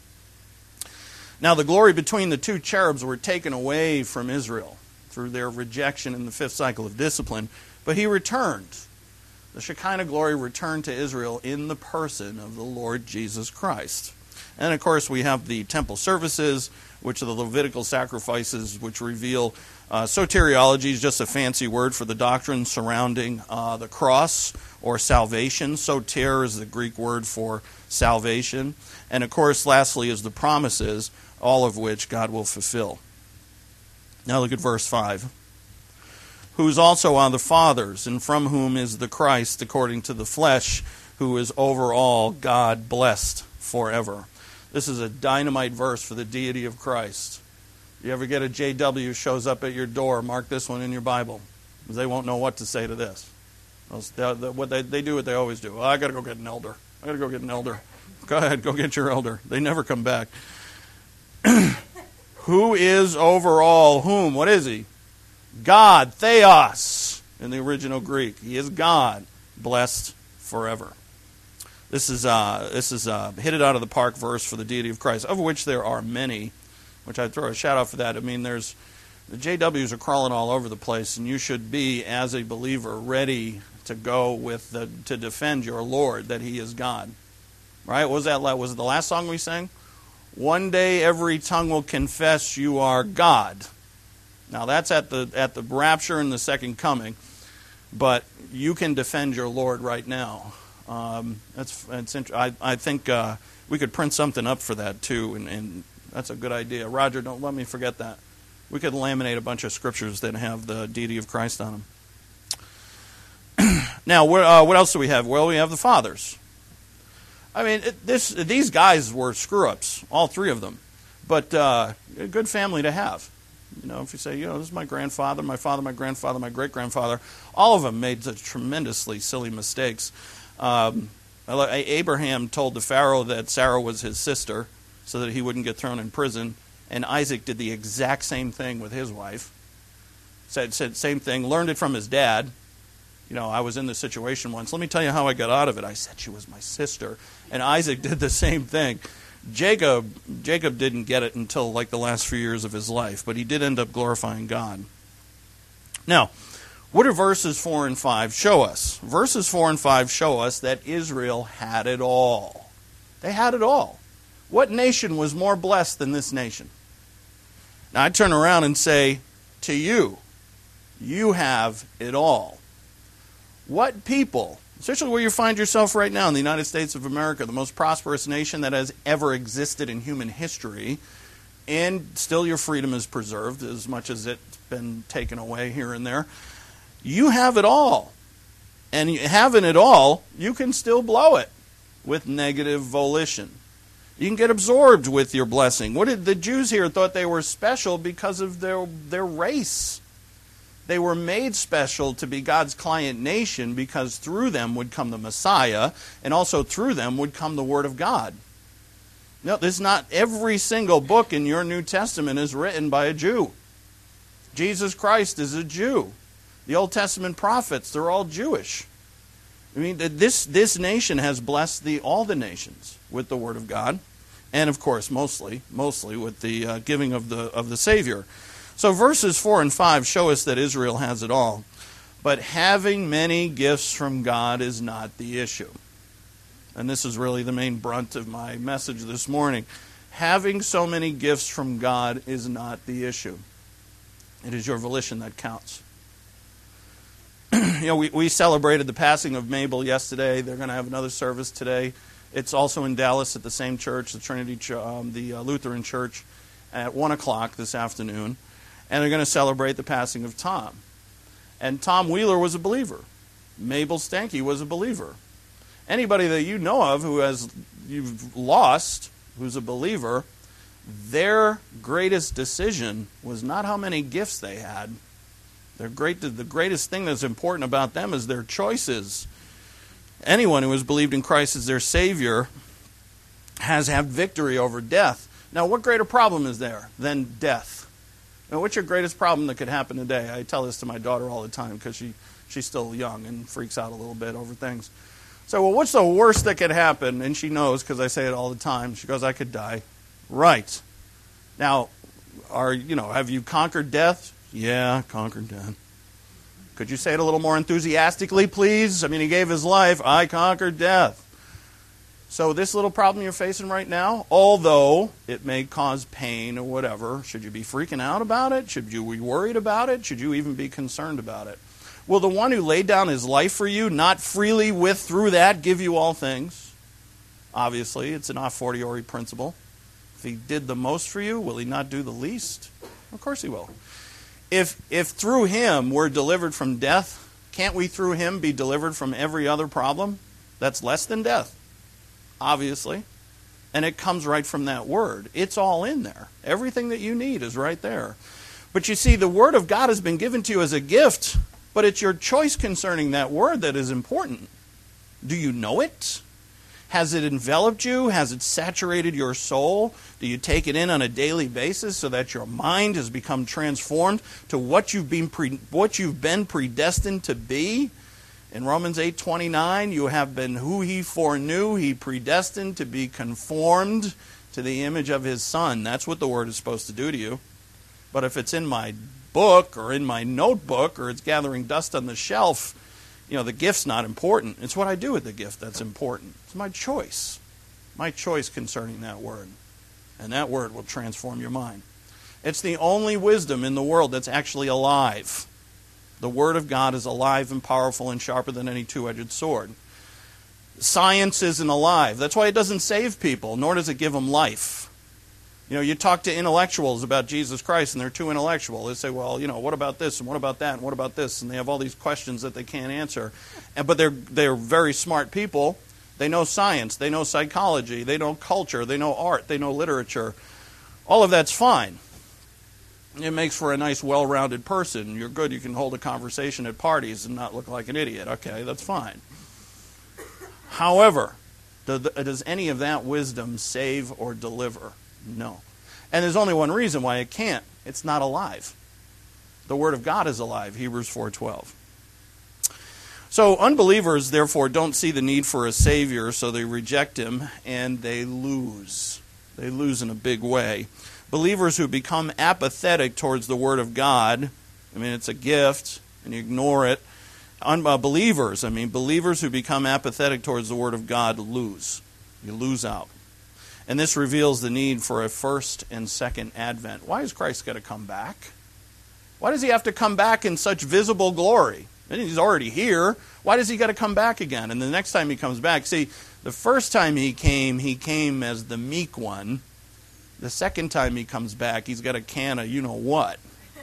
Now, the glory between the two cherubs were taken away from Israel through their rejection in the fifth cycle of discipline, but he returned. The Shekinah glory returned to Israel in the person of the Lord Jesus Christ. And, of course, we have the temple services, which are the Levitical sacrifices, which reveal uh, soteriology is just a fancy word for the doctrine surrounding uh, the cross or salvation. Soter is the Greek word for salvation. And, of course, lastly is the promises, all of which God will fulfill. Now look at verse five. Whose also are the fathers, and from whom is the Christ, according to the flesh, who is over all God blessed forever. This is a dynamite verse for the deity of Christ. You ever get a J W shows up at your door, mark this one in your Bible, because they won't know what to say to this. What they, they do what they always do. Well, I got to go get an elder. I got to go get an elder. Go ahead, go get your elder. They never come back. Who is over all whom? What is he? God, Theos, in the original Greek. He is God, blessed forever. This is uh, this is a hit it out of the park verse for the deity of Christ, of which there are many, which I throw a shout out for that. I mean, there's the J Ws are crawling all over the place, and you should be, as a believer, ready to go with the, to defend your Lord, that He is God. Right? What was that? Was it the last song we sang? One day every tongue will confess you are God. Now that's at the at the rapture and the second coming, but you can defend your Lord right now. Um, that's that's I I think uh, we could print something up for that too, and, and that's a good idea. Roger, don't let me forget that. We could laminate a bunch of scriptures that have the deity of Christ on them. Now, what, uh, what else do we have? Well, we have the fathers. I mean, it, this these guys were screw-ups, all three of them, but uh, a good family to have. You know, if you say, you know, this is my grandfather, my father, my grandfather, my great-grandfather, all of them made such tremendously silly mistakes. Um, Abraham told the Pharaoh that Sarah was his sister so that he wouldn't get thrown in prison, and Isaac did the exact same thing with his wife. Said, said same thing, learned it from his dad. You know, I was in this situation once. Let me tell you how I got out of it. I said she was my sister. And Isaac did the same thing. Jacob Jacob didn't get it until like the last few years of his life, but he did end up glorifying God. Now, what do verses four and five show us? Verses four and five show us that Israel had it all. They had it all. What nation was more blessed than this nation? Now, I turn around and say to you, you have it all. What people, especially where you find yourself right now in the United States of America, the most prosperous nation that has ever existed in human history, and still your freedom is preserved as much as it's been taken away here and there, you have it all. And having it all, you can still blow it with negative volition. You can get absorbed with your blessing. What did the Jews here thought they were special because of their their race? They were made special to be God's client nation because through them would come the Messiah, and also through them would come the Word of God. No, this is not every single book in your New Testament is written by a Jew. Jesus Christ is a Jew. The Old Testament prophets, they're all Jewish. I mean, this this nation has blessed the all the nations with the Word of God, and of course, mostly, mostly with the uh, giving of the of the Savior. So verses four and five show us that Israel has it all. But having many gifts from God is not the issue. And this is really the main brunt of my message this morning. Having so many gifts from God is not the issue. It is your volition that counts. You know, we, we celebrated the passing of Mabel yesterday. They're going to have another service today. It's also in Dallas at the same church, the Trinity, um, the uh, Lutheran Church, at one o'clock this afternoon. And they're going to celebrate the passing of Tom. And Tom Wheeler was a believer. Mabel Stanky was a believer. Anybody that you know of who has you've lost, who's a believer, their greatest decision was not how many gifts they had. Their great, the greatest thing that's important about them is their choices. Anyone who has believed in Christ as their Savior has had victory over death. Now, what greater problem is there than death? Now, what's your greatest problem that could happen today? I tell this to my daughter all the time because she, she's still young and freaks out a little bit over things. So, well, what's the worst that could happen? And she knows because I say it all the time. She goes, I could die. Right. Now, are you know, have you conquered death? Yeah, conquered death. Could you say it a little more enthusiastically, please? I mean, he gave his life. I conquered death. So this little problem you're facing right now, although it may cause pain or whatever, should you be freaking out about it? Should you be worried about it? Should you even be concerned about it? Will the one who laid down his life for you not freely with through that give you all things? Obviously, it's an a fortiori principle. If he did the most for you, will he not do the least? Of course he will. If if through him we're delivered from death, can't we through him be delivered from every other problem that's less than death? Obviously. And it comes right from that word. It's all in there. Everything that you need is right there. But you see, the Word of God has been given to you as a gift, but it's your choice concerning that Word that is important. Do you know it? Has it enveloped you? Has it saturated your soul? Do you take it in on a daily basis so that your mind has become transformed to what you've been pre- what you've been predestined to be? In Romans eight twenty-nine, you have been who he foreknew, he predestined to be conformed to the image of his Son. That's what the Word is supposed to do to you. But if it's in my book or in my notebook or it's gathering dust on the shelf, you know, the gift's not important. It's what I do with the gift that's important. It's my choice. My choice concerning that Word. And that Word will transform your mind. It's the only wisdom in the world that's actually alive. The Word of God is alive and powerful and sharper than any two-edged sword. Science isn't alive. That's why it doesn't save people, nor does it give them life. You know, you talk to intellectuals about Jesus Christ, and they're too intellectual. They say, well, you know, what about this, and what about that, and what about this? And they have all these questions that they can't answer. And, but they're they're very smart people. They know science. They know psychology. They know culture. They know art. They know literature. All of that's fine. It makes for a nice, well-rounded person. You're good. You can hold a conversation at parties and not look like an idiot. Okay, that's fine. However, does any of that wisdom save or deliver? No. And there's only one reason why it can't. It's not alive. The Word of God is alive, Hebrews four twelve. So unbelievers, therefore, don't see the need for a Savior, so they reject Him, and they lose. They lose in a big way. Believers who become apathetic towards the Word of God, I mean, it's a gift, and you ignore it. Unbelievers, I mean, believers who become apathetic towards the Word of God lose. You lose out. And this reveals the need for a first and second advent. Why is Christ got to come back? Why does He have to come back in such visible glory? He's already here. Why does He got to come back again? And the next time He comes back, see, the first time He came, He came as the meek one. The second time He comes back, He's got a can of you-know-what.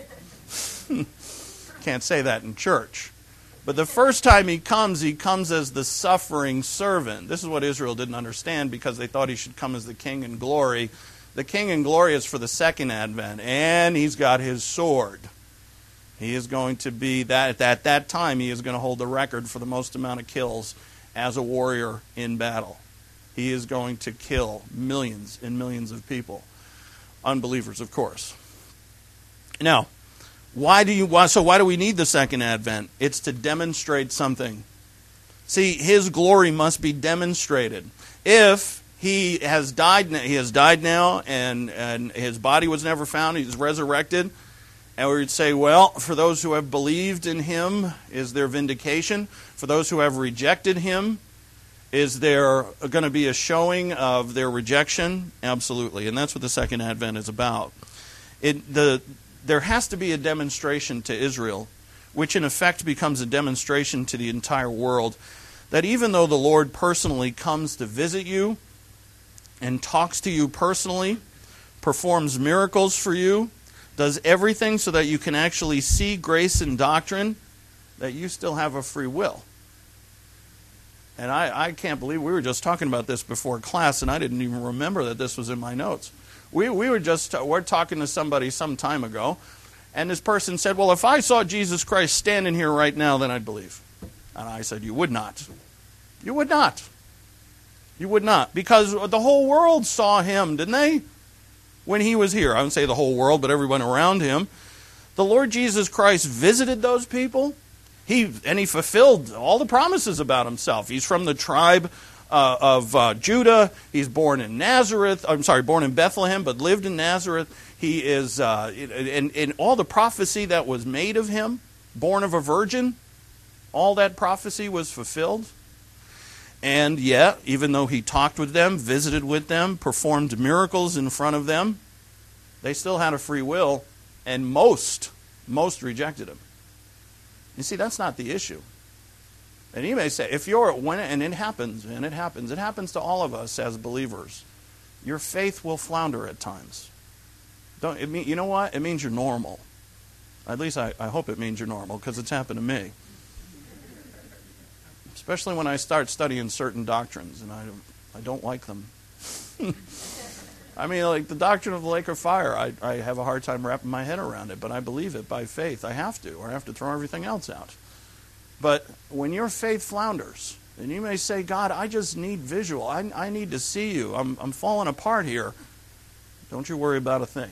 Can't say that in church. But the first time He comes, He comes as the suffering servant. This is what Israel didn't understand because they thought He should come as the King in glory. The King in glory is for the second advent, and He's got His sword. He is going to be, that at that time, He is going to hold the record for the most amount of kills as a warrior in battle. He is going to kill millions and millions of people. Unbelievers, of course. Now, Why do you? Why, so why do we need the second advent? It's to demonstrate something. See, his glory must be demonstrated. If he has died, he has died now, and, and his body was never found, he's resurrected, and we would say, well, for those who have believed in him, is there vindication? For those who have rejected him, is there going to be a showing of their rejection? Absolutely, and that's what the second advent is about. It, the, there has to be a demonstration to Israel, which in effect becomes a demonstration to the entire world, that even though the Lord personally comes to visit you and talks to you personally, performs miracles for you, does everything so that you can actually see grace and doctrine, that you still have a free will. And I, I can't believe we were just talking about this before class, and I didn't even remember that this was in my notes. We we were just we're talking to somebody some time ago, and this person said, well, if I saw Jesus Christ standing here right now, then I'd believe. And I said, you would not. You would not. You would not. Because the whole world saw him, didn't they? When he was here. I wouldn't say the whole world, but everyone around him. The Lord Jesus Christ visited those people. He and he fulfilled all the promises about himself. He's from the tribe uh, of uh, Judah. He's born in Nazareth. I'm sorry, born in Bethlehem, but lived in Nazareth. He is, uh, in, in all the prophecy that was made of him, born of a virgin, all that prophecy was fulfilled. And yet, even though he talked with them, visited with them, performed miracles in front of them, they still had a free will, and most, most rejected him. You see, that's not the issue. And you may say, if you're, when, and it happens, and it happens, it happens to all of us as believers, your faith will flounder at times. Don't it mean, you know what? It means you're normal. At least I, I hope it means you're normal, because it's happened to me. Especially when I start studying certain doctrines, and I don't, I don't like them. I mean, like the doctrine of the lake of fire, I, I have a hard time wrapping my head around it, but I believe it by faith. I have to, or I have to throw everything else out. But when your faith flounders, and you may say, God, I just need visual. I, I need to see you. I'm, I'm falling apart here. Don't you worry about a thing.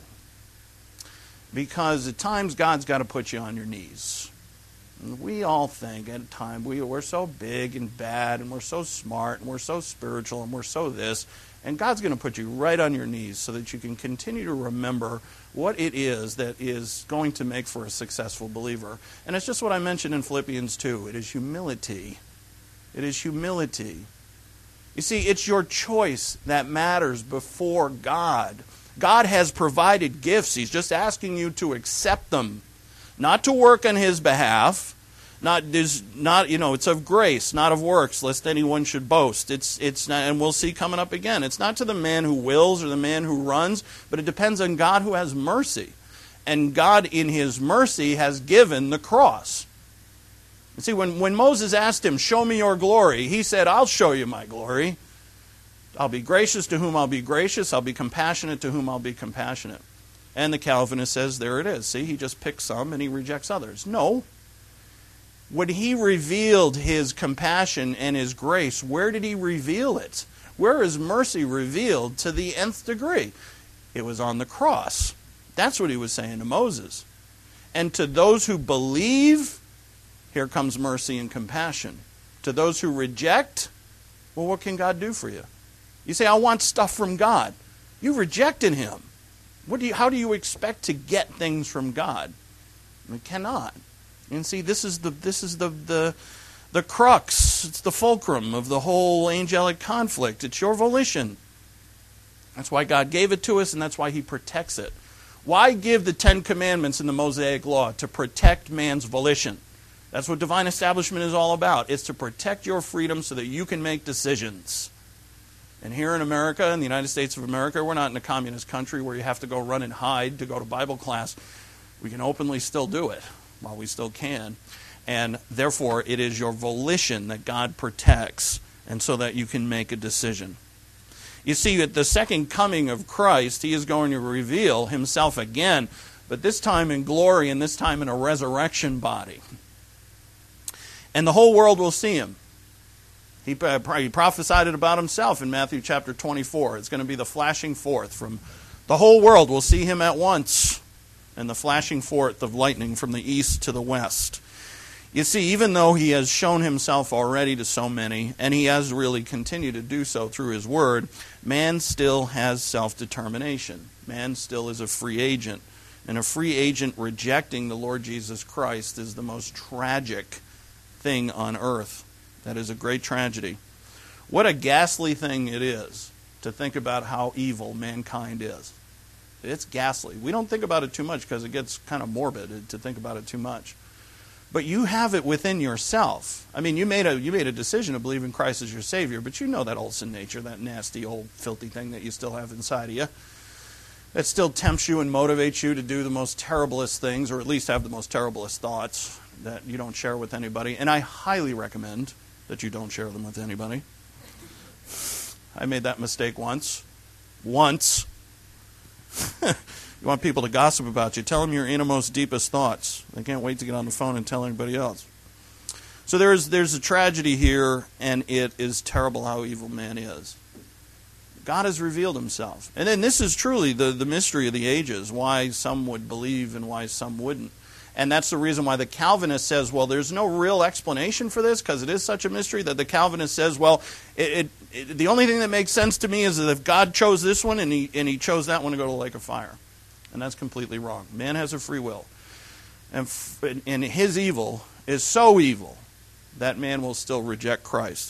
Because at times, God's got to put you on your knees. And we all think at times we, we're so big and bad, and we're so smart, and we're so spiritual, and we're so this. And God's going to put you right on your knees so that you can continue to remember what it is that is going to make for a successful believer. And it's just what I mentioned in Philippians two. It is humility. It is humility. You see, it's your choice that matters before God. God has provided gifts. He's just asking you to accept them. Not to work on his behalf. Not, not, you know, it's of grace, not of works, lest anyone should boast. It's, it's not, and we'll see coming up again. It's not to the man who wills or the man who runs, but it depends on God who has mercy. And God, in his mercy, has given the cross. You see, when, when Moses asked him, show me your glory, he said, I'll show you my glory. I'll be gracious to whom I'll be gracious. I'll be compassionate to whom I'll be compassionate. And the Calvinist says, there it is. See, he just picks some and he rejects others. No. When he revealed his compassion and his grace, where did he reveal it? Where is mercy revealed to the nth degree? It was on the cross. That's what he was saying to Moses. And to those who believe, here comes mercy and compassion. To those who reject, well, what can God do for you? You say, I want stuff from God. You rejected him. What do you, how do you expect to get things from God? You cannot. And see, this is the this is the, the the crux. It's the fulcrum of the whole angelic conflict. It's your volition. That's why God gave it to us, and that's why he protects it. Why give the Ten Commandments in the Mosaic Law? To protect man's volition. That's what divine establishment is all about. It's to protect your freedom so that you can make decisions. And here in America, in the United States of America, we're not in a communist country where you have to go run and hide to go to Bible class. We can openly still do it while we still can. And therefore, it is your volition that God protects, and so that you can make a decision. You see, at the second coming of Christ, he is going to reveal himself again, but this time in glory and this time in a resurrection body. And the whole world will see him. He, he prophesied it about himself in Matthew chapter twenty-four. It's going to be the flashing forth from the whole world will see him at once. and the flashing forth of lightning from the east to the west. You see, even though he has shown himself already to so many, and he has really continued to do so through his word, man still has self-determination. Man still is a free agent. And a free agent rejecting the Lord Jesus Christ is the most tragic thing on earth. That is a great tragedy. What a ghastly thing it is to think about how evil mankind is. It's ghastly. We don't think about it too much because it gets kind of morbid to think about it too much. But you have it within yourself. I mean, you made a you made a decision to believe in Christ as your Savior, but you know that old sin nature, that nasty old filthy thing that you still have inside of you, that still tempts you and motivates you to do the most terriblest things, or at least have the most terriblest thoughts that you don't share with anybody. And I highly recommend that you don't share them with anybody. I made that mistake once. Once. You want people to gossip about you, tell them your innermost, deepest thoughts. They can't wait to get on the phone and tell anybody else. So there's there's a tragedy here, and it is terrible how evil man is. God has revealed himself. And then this is truly the, the mystery of the ages, why some would believe and why some wouldn't. And that's the reason why the Calvinist says, well, there's no real explanation for this because it is such a mystery, that the Calvinist says, well, it, it, it, the only thing that makes sense to me is that if God chose this one and he, and he chose that one to go to the lake of fire. And that's completely wrong. Man has a free will. And, f- and his evil is so evil that man will still reject Christ.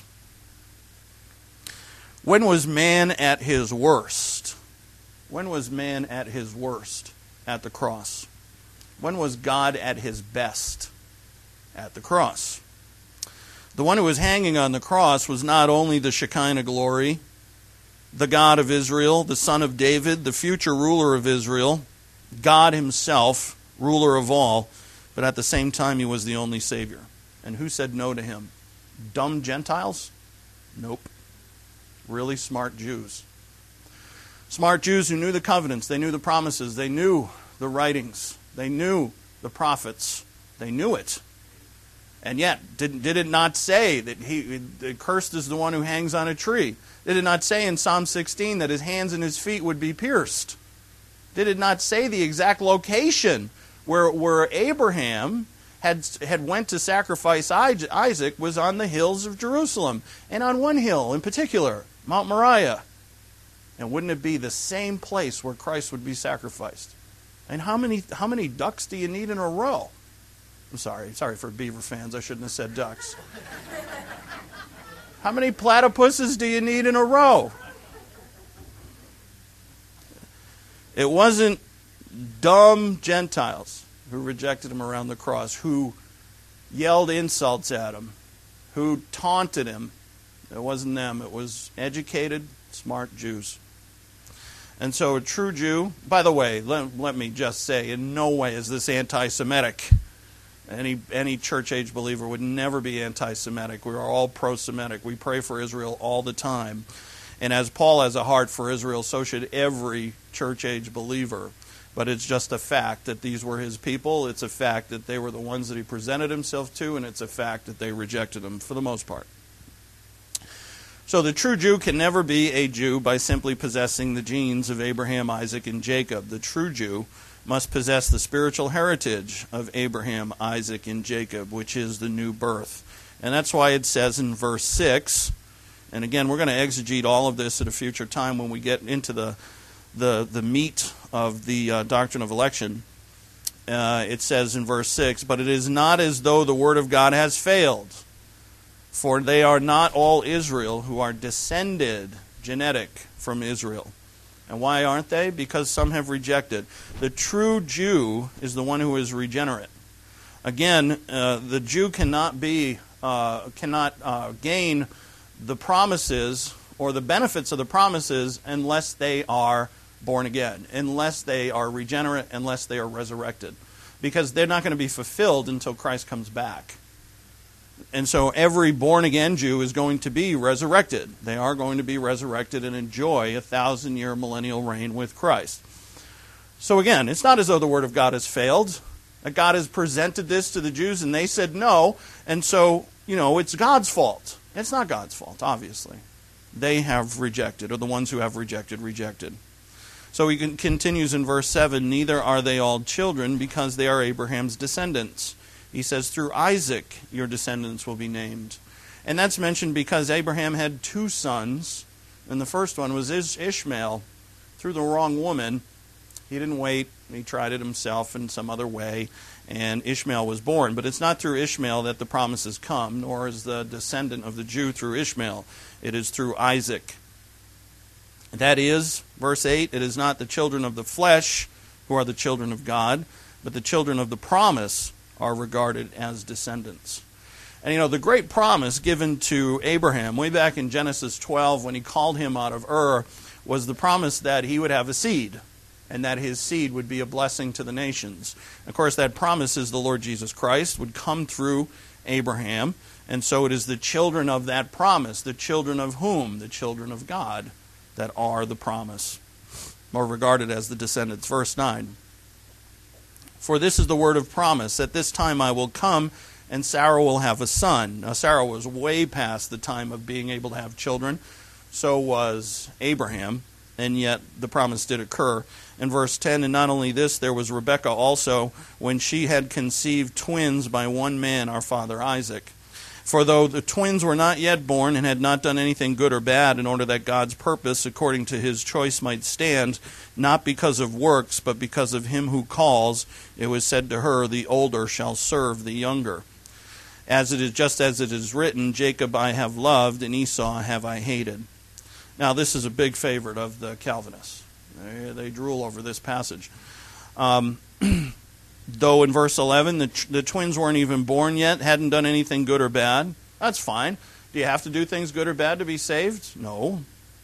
When was man at his worst? When was man at his worst? At the cross. When was God at his best? At the cross. The one who was hanging on the cross was not only the Shekinah glory, the God of Israel, the Son of David, the future ruler of Israel, God himself, ruler of all, but at the same time he was the only Savior. And who said no to him? Dumb Gentiles? Nope. Really smart Jews. Smart Jews who knew the covenants, they knew the promises, they knew the writings, they knew the prophets, they knew it. And yet, did, did it not say that he cursed is the one who hangs on a tree? Did it not say in Psalm sixteen that his hands and his feet would be pierced? Did it not say the exact location where, where Abraham had, had went to sacrifice Isaac was on the hills of Jerusalem? And on one hill in particular, Mount Moriah. And wouldn't it be the same place where Christ would be sacrificed? And how many how many ducks do you need in a row? I'm sorry, sorry for Beaver fans, I shouldn't have said ducks. How many platypuses do you need in a row? It wasn't dumb Gentiles who rejected him around the cross, who yelled insults at him, who taunted him. It wasn't them. It was educated, smart Jews. And so a true Jew, by the way, let, let me just say, in no way is this anti-Semitic. Any any church-age believer would never be anti-Semitic. We are all pro-Semitic. We pray for Israel all the time. And as Paul has a heart for Israel, so should every church-age believer. But it's just a fact that these were his people. It's a fact that they were the ones that he presented himself to, and it's a fact that they rejected him for the most part. So the true Jew can never be a Jew by simply possessing the genes of Abraham, Isaac, and Jacob. The true Jew must possess the spiritual heritage of Abraham, Isaac, and Jacob, which is the new birth. And that's why it says in verse six, and again, we're going to exegete all of this at a future time when we get into the the, the meat of the uh, doctrine of election. Uh, it says in verse six, "But it is not as though the word of God has failed. For they are not all Israel who are descended, genetic, from Israel." And why aren't they? Because some have rejected. The true Jew is the one who is regenerate. Again, uh, the Jew cannot be, uh, cannot uh, gain the promises or the benefits of the promises unless they are born again, unless they are regenerate, unless they are resurrected. Because they're not going to be fulfilled until Christ comes back. And so every born-again Jew is going to be resurrected. They are going to be resurrected and enjoy a thousand-year millennial reign with Christ. So again, it's not as though the Word of God has failed. That God has presented this to the Jews and they said no. And so, you know, it's God's fault. It's not God's fault, obviously. They have rejected, or the ones who have rejected, rejected. So he con- continues in verse seven, neither are they all children, because they are Abraham's descendants. He says, through Isaac your descendants will be named. And that's mentioned because Abraham had two sons, and the first one was Is- Ishmael. Through the wrong woman, he didn't wait, he tried it himself in some other way, and Ishmael was born. But it's not through Ishmael that the promises come, nor is the descendant of the Jew through Ishmael. It is through Isaac. That is, verse eight, it is not the children of the flesh who are the children of God, but the children of the promise are regarded as descendants. And you know, the great promise given to Abraham way back in Genesis twelve when he called him out of Ur was the promise that he would have a seed and that his seed would be a blessing to the nations. Of course, that promise is the Lord Jesus Christ would come through Abraham, and so it is the children of that promise, the children of whom? The children of God, that are the promise, or regarded as the descendants. Verse nine. For this is the word of promise, at this time I will come, and Sarah will have a son. Now Sarah was way past the time of being able to have children. So was Abraham, and yet the promise did occur. In verse ten, and not only this, there was Rebekah also, when she had conceived twins by one man, our father Isaac. For though the twins were not yet born and had not done anything good or bad, in order that God's purpose according to his choice might stand, not because of works, but because of him who calls, it was said to her, the older shall serve the younger. As it is, just as it is written, Jacob I have loved, and Esau have I hated. Now this is a big favorite of the Calvinists. They, they drool over this passage. Um... Though in verse eleven, the, the twins weren't even born yet, hadn't done anything good or bad. That's fine. Do you have to do things good or bad to be saved? No.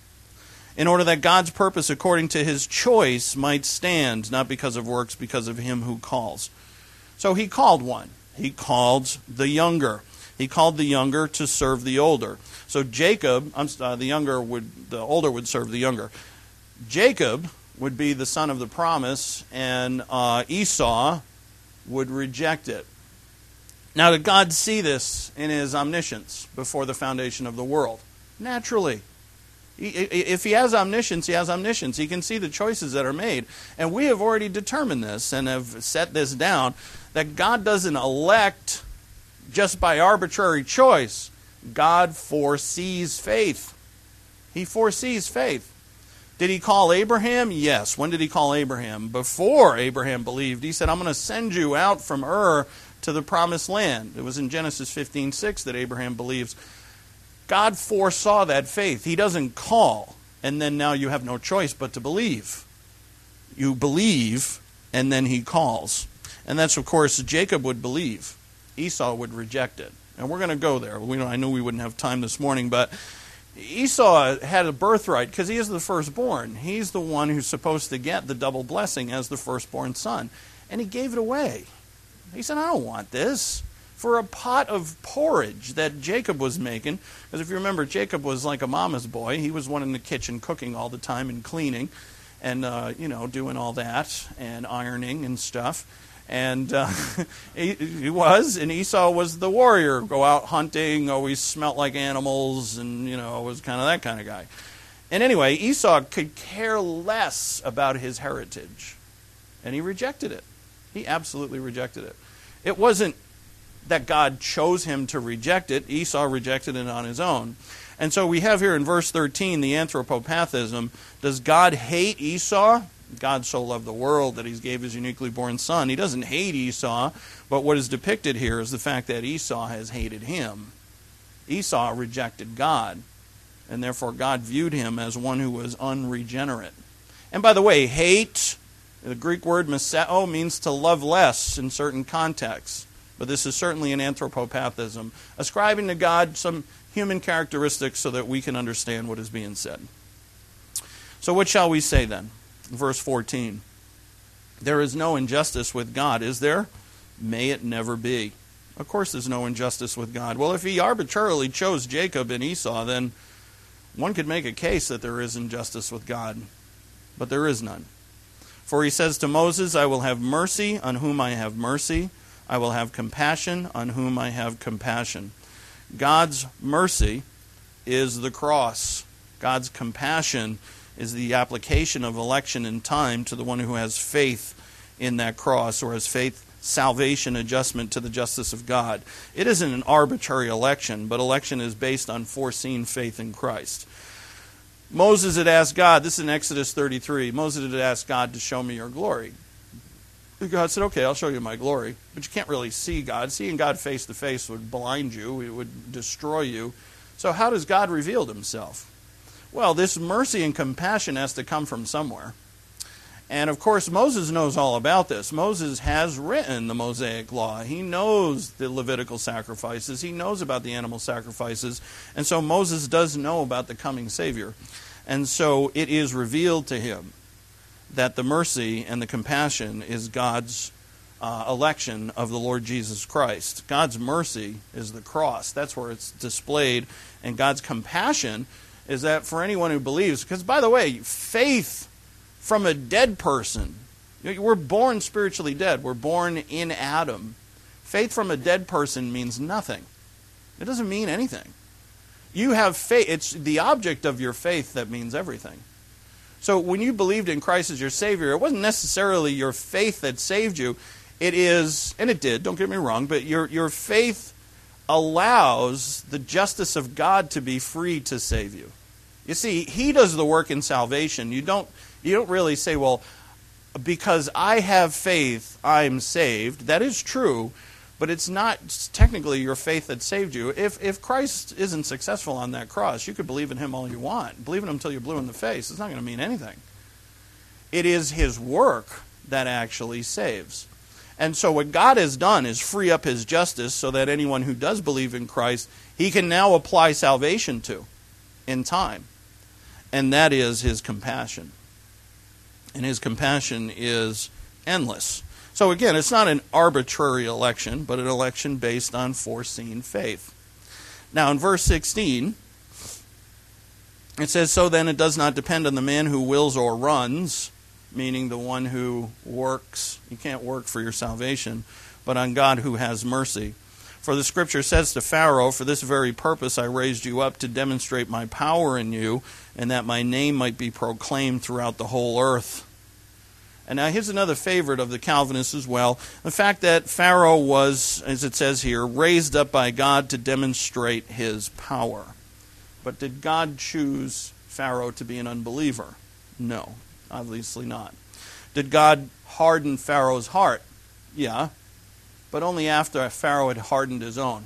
In order that God's purpose according to his choice might stand, not because of works, because of him who calls. So he called one. He called the younger. He called the younger to serve the older. So Jacob, uh, the younger would, the older would serve the younger. Jacob would be the son of the promise, and uh, Esau would reject it. Now, did God see this in his omniscience before the foundation of the world? Naturally. He, if he has omniscience, he has omniscience. He can see the choices that are made. And we have already determined this and have set this down, that God doesn't elect just by arbitrary choice. God foresees faith. He foresees faith. Did he call Abraham? Yes. When did he call Abraham? Before Abraham believed. He said, I'm going to send you out from Ur to the promised land. It was in Genesis fifteen six that Abraham believes. God foresaw that faith. He doesn't call, and then now you have no choice but to believe. You believe, and then he calls. And that's, of course, Jacob would believe. Esau would reject it. And we're going to go there. We, I knew we wouldn't have time this morning, but Esau had a birthright because he is the firstborn. He's the one who's supposed to get the double blessing as the firstborn son. And he gave it away. He said, I don't want this. For a pot of porridge that Jacob was making, because if you remember, Jacob was like a mama's boy. He was one in the kitchen cooking all the time and cleaning and, uh, you know, doing all that and ironing and stuff. And uh, he, he was, and Esau was the warrior, go out hunting, always smelt like animals, and, you know, was kind of that kind of guy. And anyway, Esau could care less about his heritage, and he rejected it. He absolutely rejected it. It wasn't that God chose him to reject it. Esau rejected it on his own. And so we have here in verse thirteen the anthropopathism. Does God hate Esau? God so loved the world that he gave his uniquely born son. He doesn't hate Esau, but what is depicted here is the fact that Esau has hated him. Esau rejected God, and therefore God viewed him as one who was unregenerate. And by the way, hate, the Greek word meseo, means to love less in certain contexts. But this is certainly an anthropopathism, ascribing to God some human characteristics so that we can understand what is being said. So what shall we say then? Verse fourteen. There is no injustice with God, is there? May it never be. Of course there's no injustice with God. Well, if he arbitrarily chose Jacob and Esau, then one could make a case that there is injustice with God. But there is none. For he says to Moses, I will have mercy on whom I have mercy. I will have compassion on whom I have compassion. God's mercy is the cross. God's compassion is the application of election in time to the one who has faith in that cross, or has faith, salvation, adjustment to the justice of God. It isn't an arbitrary election, but election is based on foreseen faith in Christ. Moses had asked God, this is in Exodus thirty-three, Moses had asked God to show me your glory. God said, okay, I'll show you my glory. But you can't really see God. Seeing God face to face would blind you. It would destroy you. So how does God reveal himself? Well, this mercy and compassion has to come from somewhere. And of course, Moses knows all about this. Moses has written the Mosaic Law. He knows the Levitical sacrifices. He knows about the animal sacrifices. And so Moses does know about the coming Savior. And so it is revealed to him that the mercy and the compassion is God's uh, election of the Lord Jesus Christ. God's mercy is the cross. That's where it's displayed. And God's compassion is that for anyone who believes, because by the way, faith from a dead person, we're born spiritually dead. We're born in Adam. Faith from a dead person means nothing. It doesn't mean anything. You have faith. It's the object of your faith that means everything. So when you believed in Christ as your Savior, it wasn't necessarily your faith that saved you. It is, and it did, don't get me wrong, but your, your faith allows the justice of God to be free to save you. You see, He does the work in salvation. You don't, you don't really say, well, because I have faith, I'm saved. That is true, but it's not technically your faith that saved you. If if Christ isn't successful on that cross, you could believe in Him all you want. Believe in Him until you're blue in the face. It's not going to mean anything. It is His work that actually saves. And so what God has done is free up His justice so that anyone who does believe in Christ, He can now apply salvation to in time. And that is His compassion. And His compassion is endless. So again, it's not an arbitrary election, but an election based on foreseen faith. Now in verse sixteen, it says, so then it does not depend on the man who wills or runs, meaning the one who works. You can't work for your salvation, but on God who has mercy. For the Scripture says to Pharaoh, for this very purpose I raised you up to demonstrate my power in you, and that my name might be proclaimed throughout the whole earth. And now here's another favorite of the Calvinists as well. The fact that Pharaoh was, as it says here, raised up by God to demonstrate his power. But did God choose Pharaoh to be an unbeliever? No, obviously not. Did God harden Pharaoh's heart? Yeah, but only after Pharaoh had hardened his own.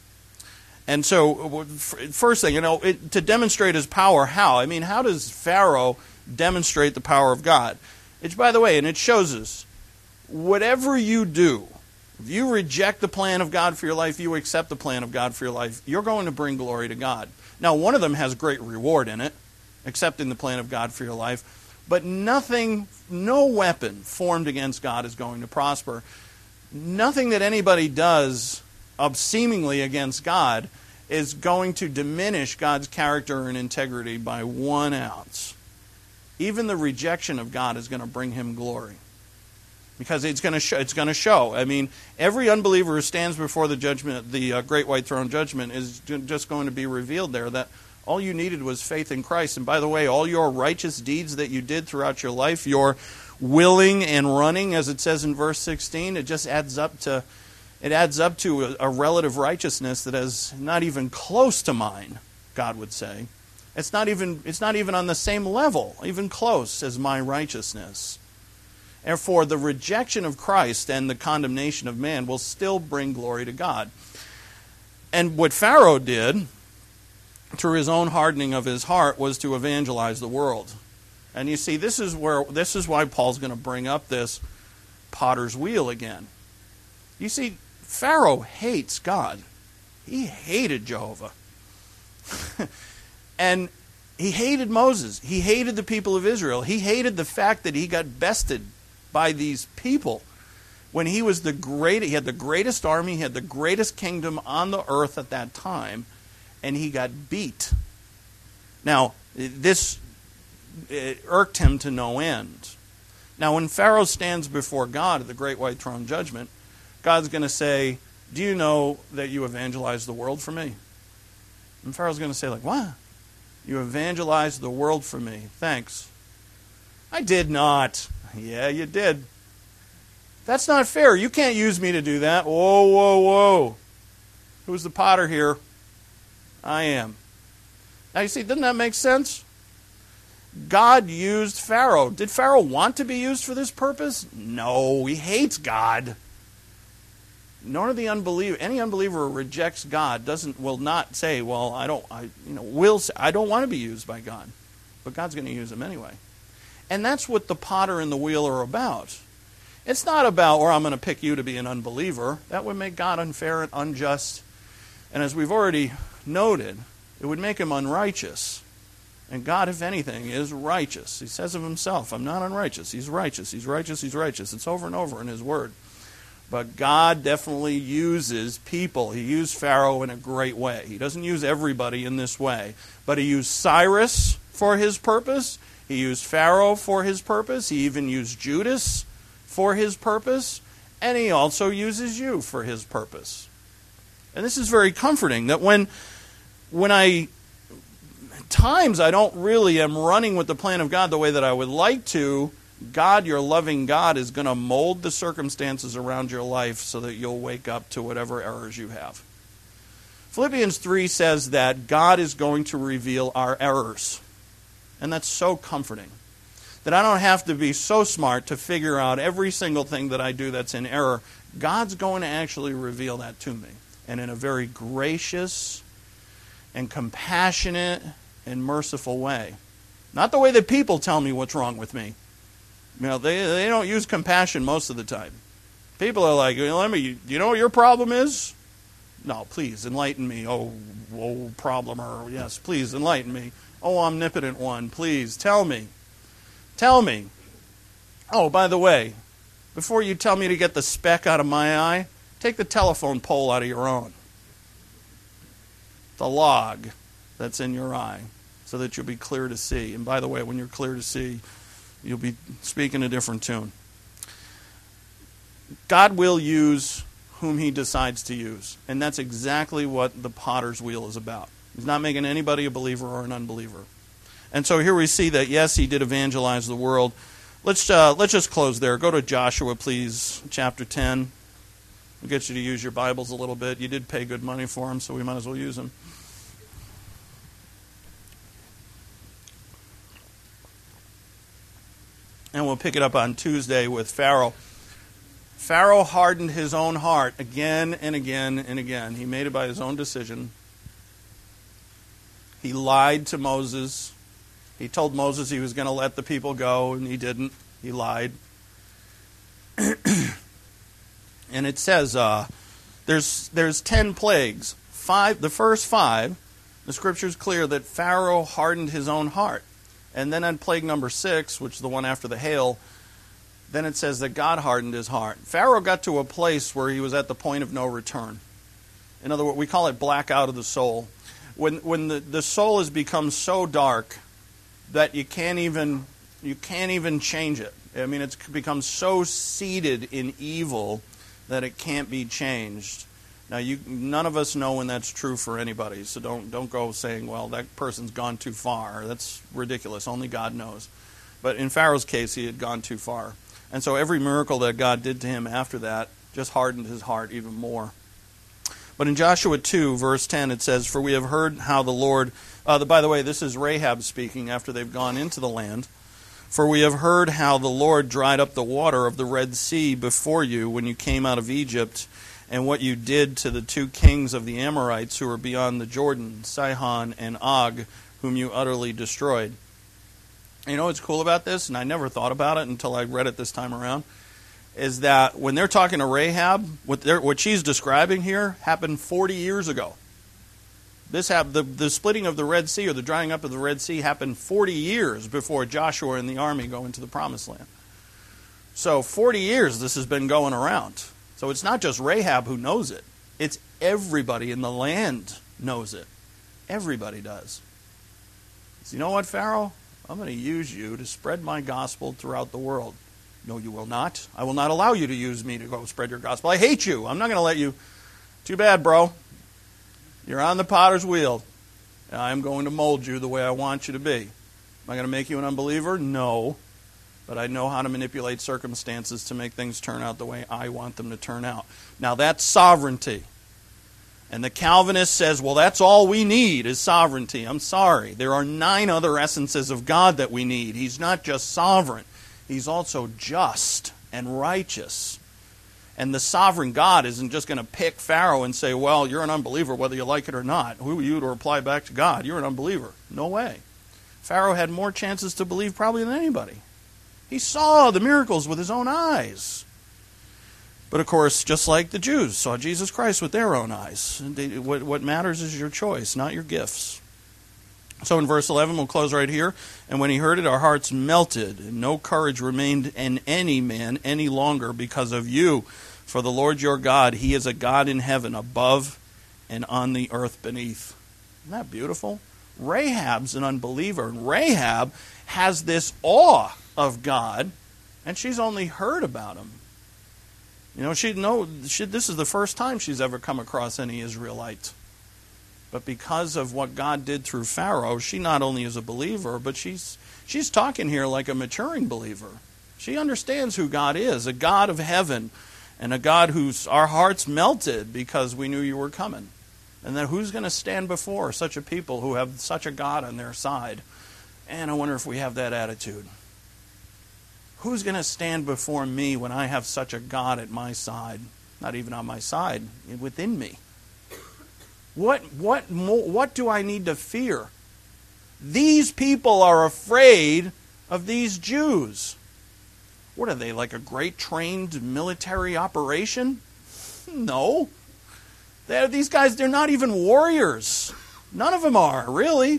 And so, first thing, you know, it, to demonstrate his power, how? I mean, how does Pharaoh demonstrate the power of God? It's, by the way, and it shows us, whatever you do, if you reject the plan of God for your life, you accept the plan of God for your life, you're going to bring glory to God. Now, one of them has great reward in it, accepting the plan of God for your life, but nothing, no weapon formed against God is going to prosper. Nothing that anybody does seemingly against God is going to diminish God's character and integrity by one ounce. Even the rejection of God is going to bring Him glory, because it's going to show. It's going to show. I mean, every unbeliever who stands before the judgment, the uh, great white throne judgment, is just going to be revealed there. That all you needed was faith in Christ. And by the way, all your righteous deeds that you did throughout your life, your willing and running, as it says in verse sixteen, it just adds up to. It adds up to a, a relative righteousness that is not even close to mine, God would say. It's not even it's not even on the same level, even close, as my righteousness. Therefore, the rejection of Christ and the condemnation of man will still bring glory to God. And what Pharaoh did, through his own hardening of his heart, was to evangelize the world. And you see, this is where this is why Paul's going to bring up this potter's wheel again. You see, Pharaoh hates God. He hated Jehovah. And he hated Moses. He hated the people of Israel. He hated the fact that he got bested by these people when he was the great. He had the greatest army. He had the greatest kingdom on the earth at that time, and he got beat. Now, this it irked him to no end. Now, when Pharaoh stands before God at the great white throne judgment, God's going to say, do you know that you evangelized the world for me? And Pharaoh's going to say, like, what? You evangelized the world for me. Thanks. I did not. Yeah, you did. That's not fair. You can't use me to do that. Whoa, whoa, whoa. Who's the potter here? I am. Now you see, doesn't that make sense? God used Pharaoh. Did Pharaoh want to be used for this purpose? No, he hates God. Nor the unbeliever. Any unbeliever who rejects God doesn't will not say, "Well, I don't, I you know, will say, I don't want to be used by God," but God's going to use him anyway. And that's what the potter and the wheel are about. It's not about, "Or I'm going to pick you to be an unbeliever." That would make God unfair and unjust. And as we've already noted, it would make him unrighteous. And God, if anything, is righteous. He says of himself, "I'm not unrighteous." He's righteous. He's righteous. He's righteous. It's over and over in his word. But God definitely uses people. He used Pharaoh in a great way. He doesn't use everybody in this way. But he used Cyrus for his purpose. He used Pharaoh for his purpose. He even used Judas for his purpose. And he also uses you for his purpose. And this is very comforting, that when, when I... times I don't really am running with the plan of God the way that I would like to, God, your loving God, is going to mold the circumstances around your life so that you'll wake up to whatever errors you have. Philippians three says that God is going to reveal our errors. And that's so comforting. That I don't have to be so smart to figure out every single thing that I do that's in error. God's going to actually reveal that to me. And in a very gracious and compassionate and merciful way. Not the way that people tell me what's wrong with me. You know, they they don't use compassion most of the time. People are like, "Let me, do you know what your problem is?" No, please enlighten me. Oh, oh, problemer. Yes, please enlighten me. Oh, omnipotent one, please tell me. Tell me. Oh, by the way, before you tell me to get the speck out of my eye, take the telephone pole out of your own. The log that's in your eye, so that you'll be clear to see. And by the way, when you're clear to see, you'll be speaking a different tune. God will use whom he decides to use. And that's exactly what the potter's wheel is about. He's not making anybody a believer or an unbeliever. And so here we see that, yes, he did evangelize the world. Let's uh, let's just close there. Go to Joshua, please, chapter ten. We'll get you to use your Bibles a little bit. You did pay good money for them, so we might as well use them. And we'll pick it up on Tuesday with Pharaoh. Pharaoh hardened his own heart again and again and again. He made it by his own decision. He lied to Moses. He told Moses he was going to let the people go, and he didn't. He lied. And it says uh, there's there's ten plagues. Five. The first five, the Scripture is clear that Pharaoh hardened his own heart. And then on plague number six, which is the one after the hail, then it says that God hardened his heart. Pharaoh got to a place where he was at the point of no return. In other words, we call it black out of the soul. When when the, the soul has become so dark that you can't even you can't even change it. I mean, it's become so seated in evil that it can't be changed. Now, you none of us know when that's true for anybody, so don't don't go saying, "Well, that person's gone too far." That's ridiculous. Only God knows. But in Pharaoh's case, he had gone too far. And so every miracle that God did to him after that just hardened his heart even more. But in Joshua two, verse ten, it says, "For we have heard how the Lord..." Uh, the, by the way, this is Rahab speaking after they've gone into the land. "For we have heard how the Lord dried up the water of the Red Sea before you when you came out of Egypt, and what you did to the two kings of the Amorites who were beyond the Jordan, Sihon and Og, whom you utterly destroyed." And you know what's cool about this, and I never thought about it until I read it this time around, is that when they're talking to Rahab, what, they're, what she's describing here happened forty years ago. This happened, the, the splitting of the Red Sea, or the drying up of the Red Sea, happened forty years before Joshua and the army go into the Promised Land. So forty years this has been going around. So it's not just Rahab who knows it. It's everybody in the land knows it. Everybody does. So you know what, Pharaoh? I'm going to use you to spread my gospel throughout the world. No, you will not. I will not allow you to use me to go spread your gospel. I hate you. I'm not going to let you. Too bad, bro. You're on the potter's wheel. I'm going to mold you the way I want you to be. Am I going to make you an unbeliever? No. But I know how to manipulate circumstances to make things turn out the way I want them to turn out. Now that's sovereignty. And the Calvinist says, well, that's all we need is sovereignty. I'm sorry. There are nine other essences of God that we need. He's not just sovereign. He's also just and righteous. And the sovereign God isn't just going to pick Pharaoh and say, well, you're an unbeliever whether you like it or not. Who are you to reply back to God? You're an unbeliever. No way. Pharaoh had more chances to believe probably than anybody. He saw the miracles with his own eyes. But of course, just like the Jews saw Jesus Christ with their own eyes. They, what, what matters is your choice, not your gifts. So in verse eleven, we'll close right here. And when he heard it, our hearts melted, and no courage remained in any man any longer because of you. For the Lord your God, he is a God in heaven above and on the earth beneath. Isn't that beautiful? Rahab's an unbeliever. And Rahab has this awe of God, and she's only heard about him. You know, she know she, this is the first time she's ever come across any Israelite. But because of what God did through Pharaoh, she not only is a believer, but she's she's talking here like a maturing believer. She understands who God is, a God of heaven, and a God whose our hearts melted because we knew you were coming. And then who's going to stand before such a people who have such a God on their side? And I wonder if we have that attitude. Who's going to stand before me when I have such a God at my side? Not even on my side, within me. What, what, more, what do I need to fear? These people are afraid of these Jews. What are they, like a great trained military operation? No. They're, these guys, they're not even warriors. None of them are, really.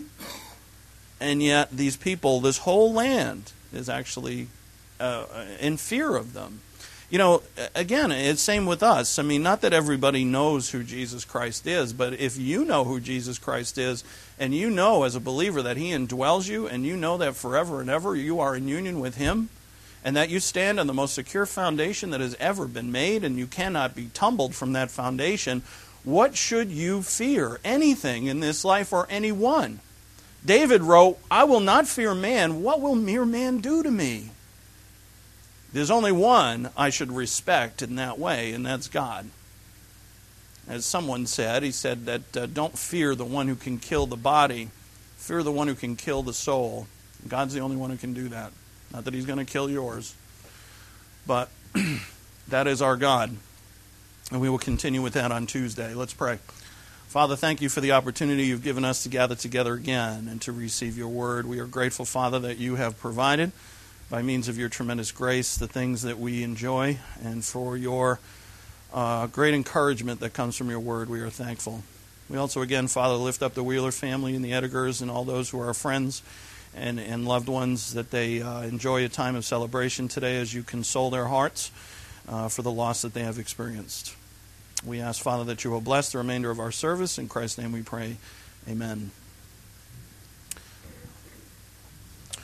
And yet these people, this whole land is actually uh, in fear of them. You know, again, it's same with us. I mean, not that everybody knows who Jesus Christ is, but if you know who Jesus Christ is, and you know as a believer that he indwells you, and you know that forever and ever you are in union with him, and that you stand on the most secure foundation that has ever been made, and you cannot be tumbled from that foundation, what should you fear? Anything in this life or anyone? David wrote, I will not fear man. What will mere man do to me? There's only one I should respect in that way, and that's God. As someone said, he said that uh, don't fear the one who can kill the body. Fear the one who can kill the soul. God's the only one who can do that. Not that he's going to kill yours. But that is our God. And we will continue with that on Tuesday. Let's pray. Father, thank you for the opportunity you've given us to gather together again and to receive your word. We are grateful, Father, that you have provided, by means of your tremendous grace, the things that we enjoy, and for your uh, great encouragement that comes from your word. We are thankful. We also, again, Father, lift up the Wheeler family and the Edgars and all those who are our friends and, and loved ones, that they uh, enjoy a time of celebration today as you console their hearts uh, for the loss that they have experienced. We ask, Father, that you will bless the remainder of our service. In Christ's name we pray. Amen.